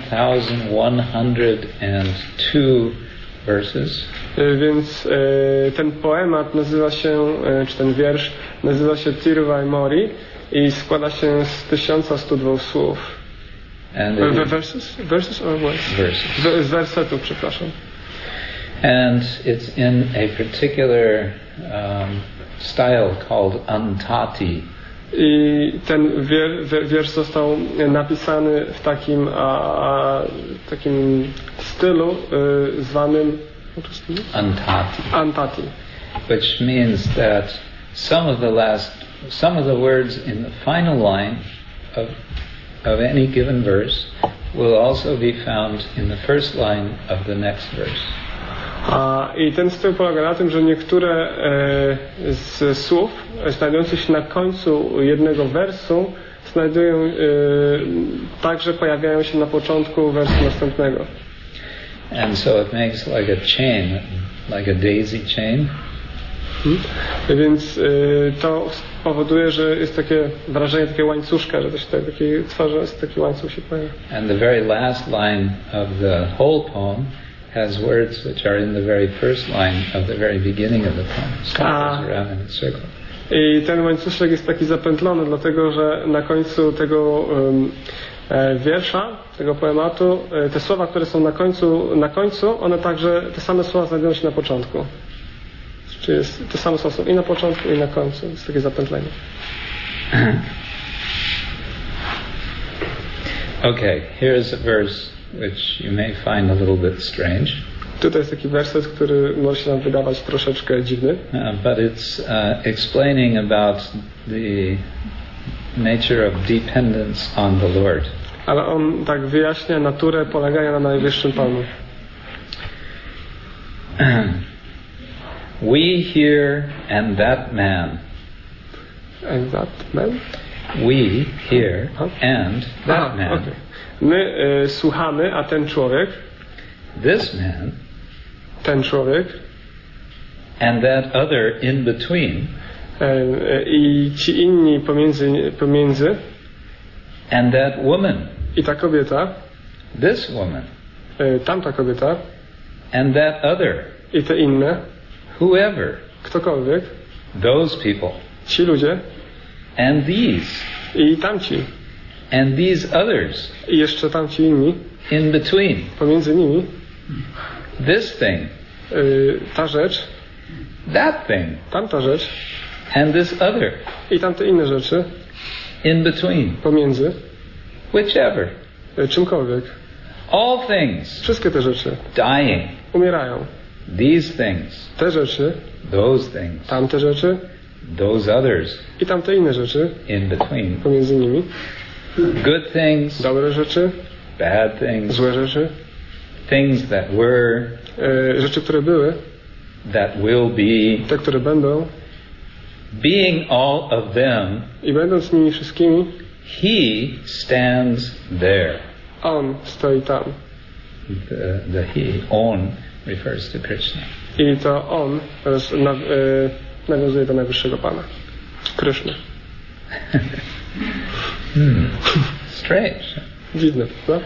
1102 verses. Więc ten poemat nazywa się, czy ten wiersz nazywa się Tiruvai Mori i składa się z 1102 słów. Verses or words? Verses. Z wersetów, przepraszam. And it's in a particular style called Antati. I ten wiersz został napisany w takim stylu zwanym Antati. Which means that some of the words in the final line of any given verse will also be found in the first line of the next verse. I ten styl polega na tym, że niektóre z słów znajdujących się na końcu jednego wersu także pojawiają się na początku wersu następnego. And so it makes like a chain, like a daisy chain. Więc to powoduje, że jest takie wrażenie takiego łańcuszka, że też takiej twarzy taki łańcuch się pojawia. And the very last line of the whole poem has words which are in the very first line of the very beginning of the poem. So it goes around in a circle. I ten łańcuszek jest taki zapętlony, dlatego że na końcu tego wiersza, tego poematu, te słowa, które są na końcu, one także, te same słowa znajdują się na początku. Czyli te same słowa są i na początku, i na końcu. Jest takie zapętlenie. Okay, here's a verse which you may find a little bit strange. Tutaj jest taki werset, który może się nam wydawać troszeczkę dziwny. But it's explaining about the nature of dependence on the Lord. Ale on tak wyjaśnia naturę polegania na Najwyższym Panu. We here and that man. And that man? We hear and that man. Okay. My słuchamy, a ten człowiek, this man, ten człowiek and that other in between, i ci inni pomiędzy, and that woman, i ta kobieta, this woman, tamta kobieta, and that other, i te inne, whoever, ktokolwiek, those people, ci ludzie, and these, i tamci, and these others, i jeszcze tamci inni, in between, pomiędzy nimi, this thing, ta rzecz, that thing, tamta rzecz, and this other, i tamte inne rzeczy, in between, pomiędzy, whichever, czymkolwiek. all things, Wszystkie te rzeczy dying, umierają. these things, Te rzeczy, those things, tamte rzeczy those others, i tamte inne rzeczy in between, pomiędzy nimi. good things, Dobre rzeczy, bad things, złe rzeczy, things that were, rzeczy, które były, that will be, te, które będą, being all of them, i będąc nimi wszystkimi, he stands there. on stoi tam. The he, on, refers to Krishna. I to on nawiązuje do Najwyższego Pana. Kryszna. Strange. Dziwne, prawda?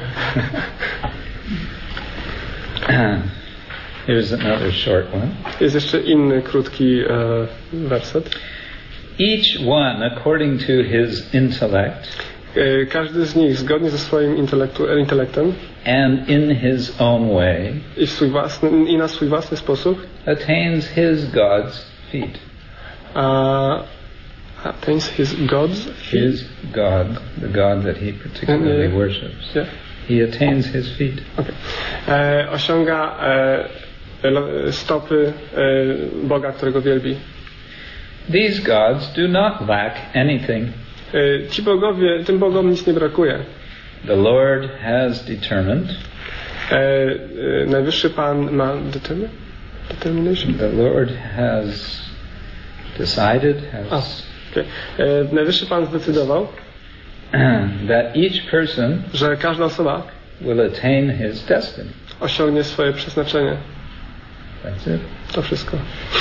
Here's another short one. Jest jeszcze inny krótki werset. Each one according to his intellect Każdy z nich zgodnie ze swoim intelektem and in his own way i na swój własny sposób attains his God's feet. Attains his God's feet. His God, the God that he particularly worships. Yeah. He attains his feet. Okay. Osiąga stopy Boga, którego wielbi. These gods do not lack anything. Ci bogowie, tym bogom nic nie brakuje. The Lord has determined. Najwyższy Pan ma determination. The Lord has decided. Okay. Najwyższy Pan zdecydował, that each person że każda osoba will attain his destiny. osiągnie swoje przeznaczenie. That's it. To wszystko.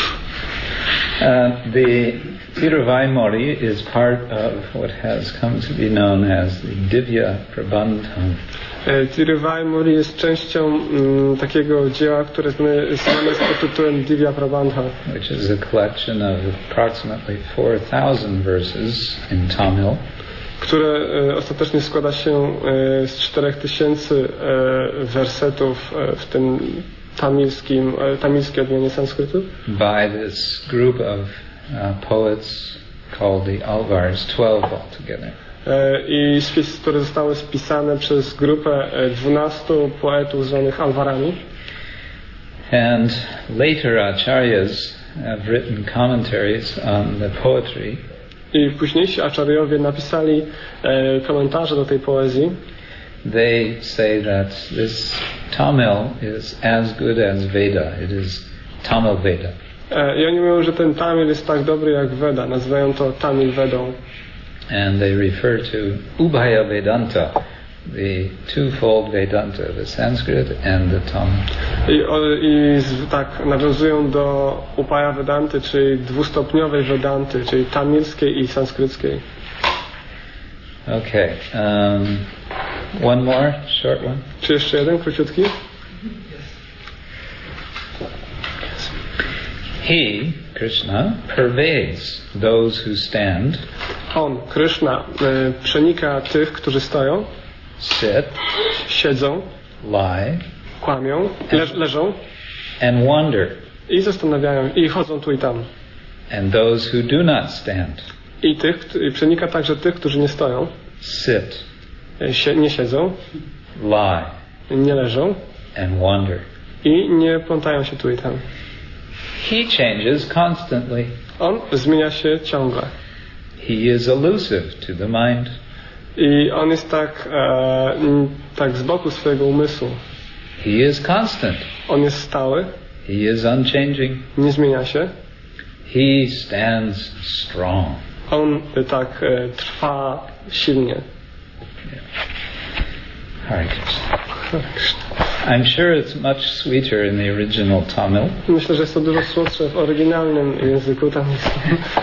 The Tiruvaimori is part of what has come to be known as the Divya Prabandha. Tiruvaimori jest częścią takiego dzieła, które znane jest pod tytułem Divya Prabandha, which is a collection of approximately 4,000 verses in Tamil. Które ostatecznie składa się z 4000 wersetów w tym tamilskie odmianie sanskrytu. By this group of poets called the Alvars, 12 altogether. I które zostały spisane przez grupę 12 poetów zwanych Alvarami. And later acharyas have written commentaries on the poetry. I późniejsi acharyowie napisali komentarze do tej poezji. They say that this Tamil is as good as Veda. It is Tamil Veda. I oni mówią, że ten Tamil jest tak dobry jak Veda. Nazywają to Tamil Vedą. And they refer to Ubhaya Vedanta, the twofold Vedanta, the Sanskrit and the Tamil. Tak nawiązują do Upaya Vedanty, czyli dwustopniowej Vedanty, czyli tamilskiej i sanskryckiej. Okay. One more short one. Czy jeszcze jeden króciutki? He, Krishna, pervades those who stand. On, Krishna, przenika tych, którzy stoją, sit, siedzą, lie, kłamią, leżą and wander. I zastanawiają, i chodzą tu i tam. And those who do not stand. I przenika także tych, którzy nie stoją, sit, nie siedzą, lie, nie leżą and wander. i nie plątają się tu i tam. He changes constantly. On zmienia się ciągle. He is elusive to the mind. I on jest tak z boku swojego umysłu. He is constant. On jest stały, He is unchanging. nie zmienia się. He stands strong. On tak trwa silnie. Hare Krishna. I'm sure it's much sweeter in the original Tamil. Myślę, że jest to dużo słodsze w oryginalnym języku tamilskim.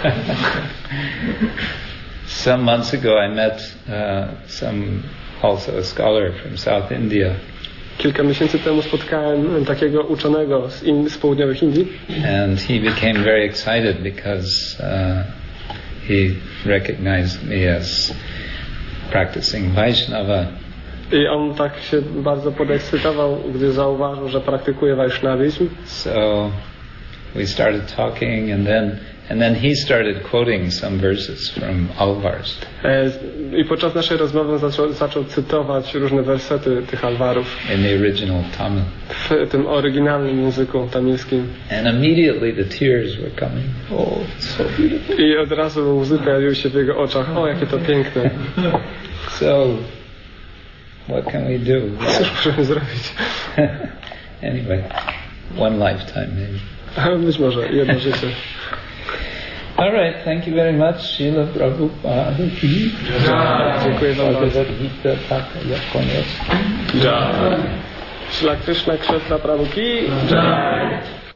Some months ago I met also a scholar from South India. Kilka miesięcy temu spotkałem takiego uczonego z południowych Indii. And he became very excited because he recognized me as practicing Vaishnava. I on tak się bardzo podekscytował, gdy zauważył, że praktykuje Vaishnavizm. So we started talking, and then he started quoting some verses from Alvars. I podczas naszej rozmowy zaczął cytować różne wersety tych Alwarów In the original Tamil. w tym oryginalnym języku tamilskim. And immediately the tears were coming. Oh, it's so beautiful. I od razu łzy pojawiły się w jego oczach. O, jakie to piękne. So, what can we do? Cóż możemy zrobić? Anyway, one lifetime maybe. Być może jedno życie. All right, thank you very much, Srila Prabhupada. Dziękuję wam bardzo. Gita Taka, jak koniec. Śrila Krishna Kshetra Prabhu ki.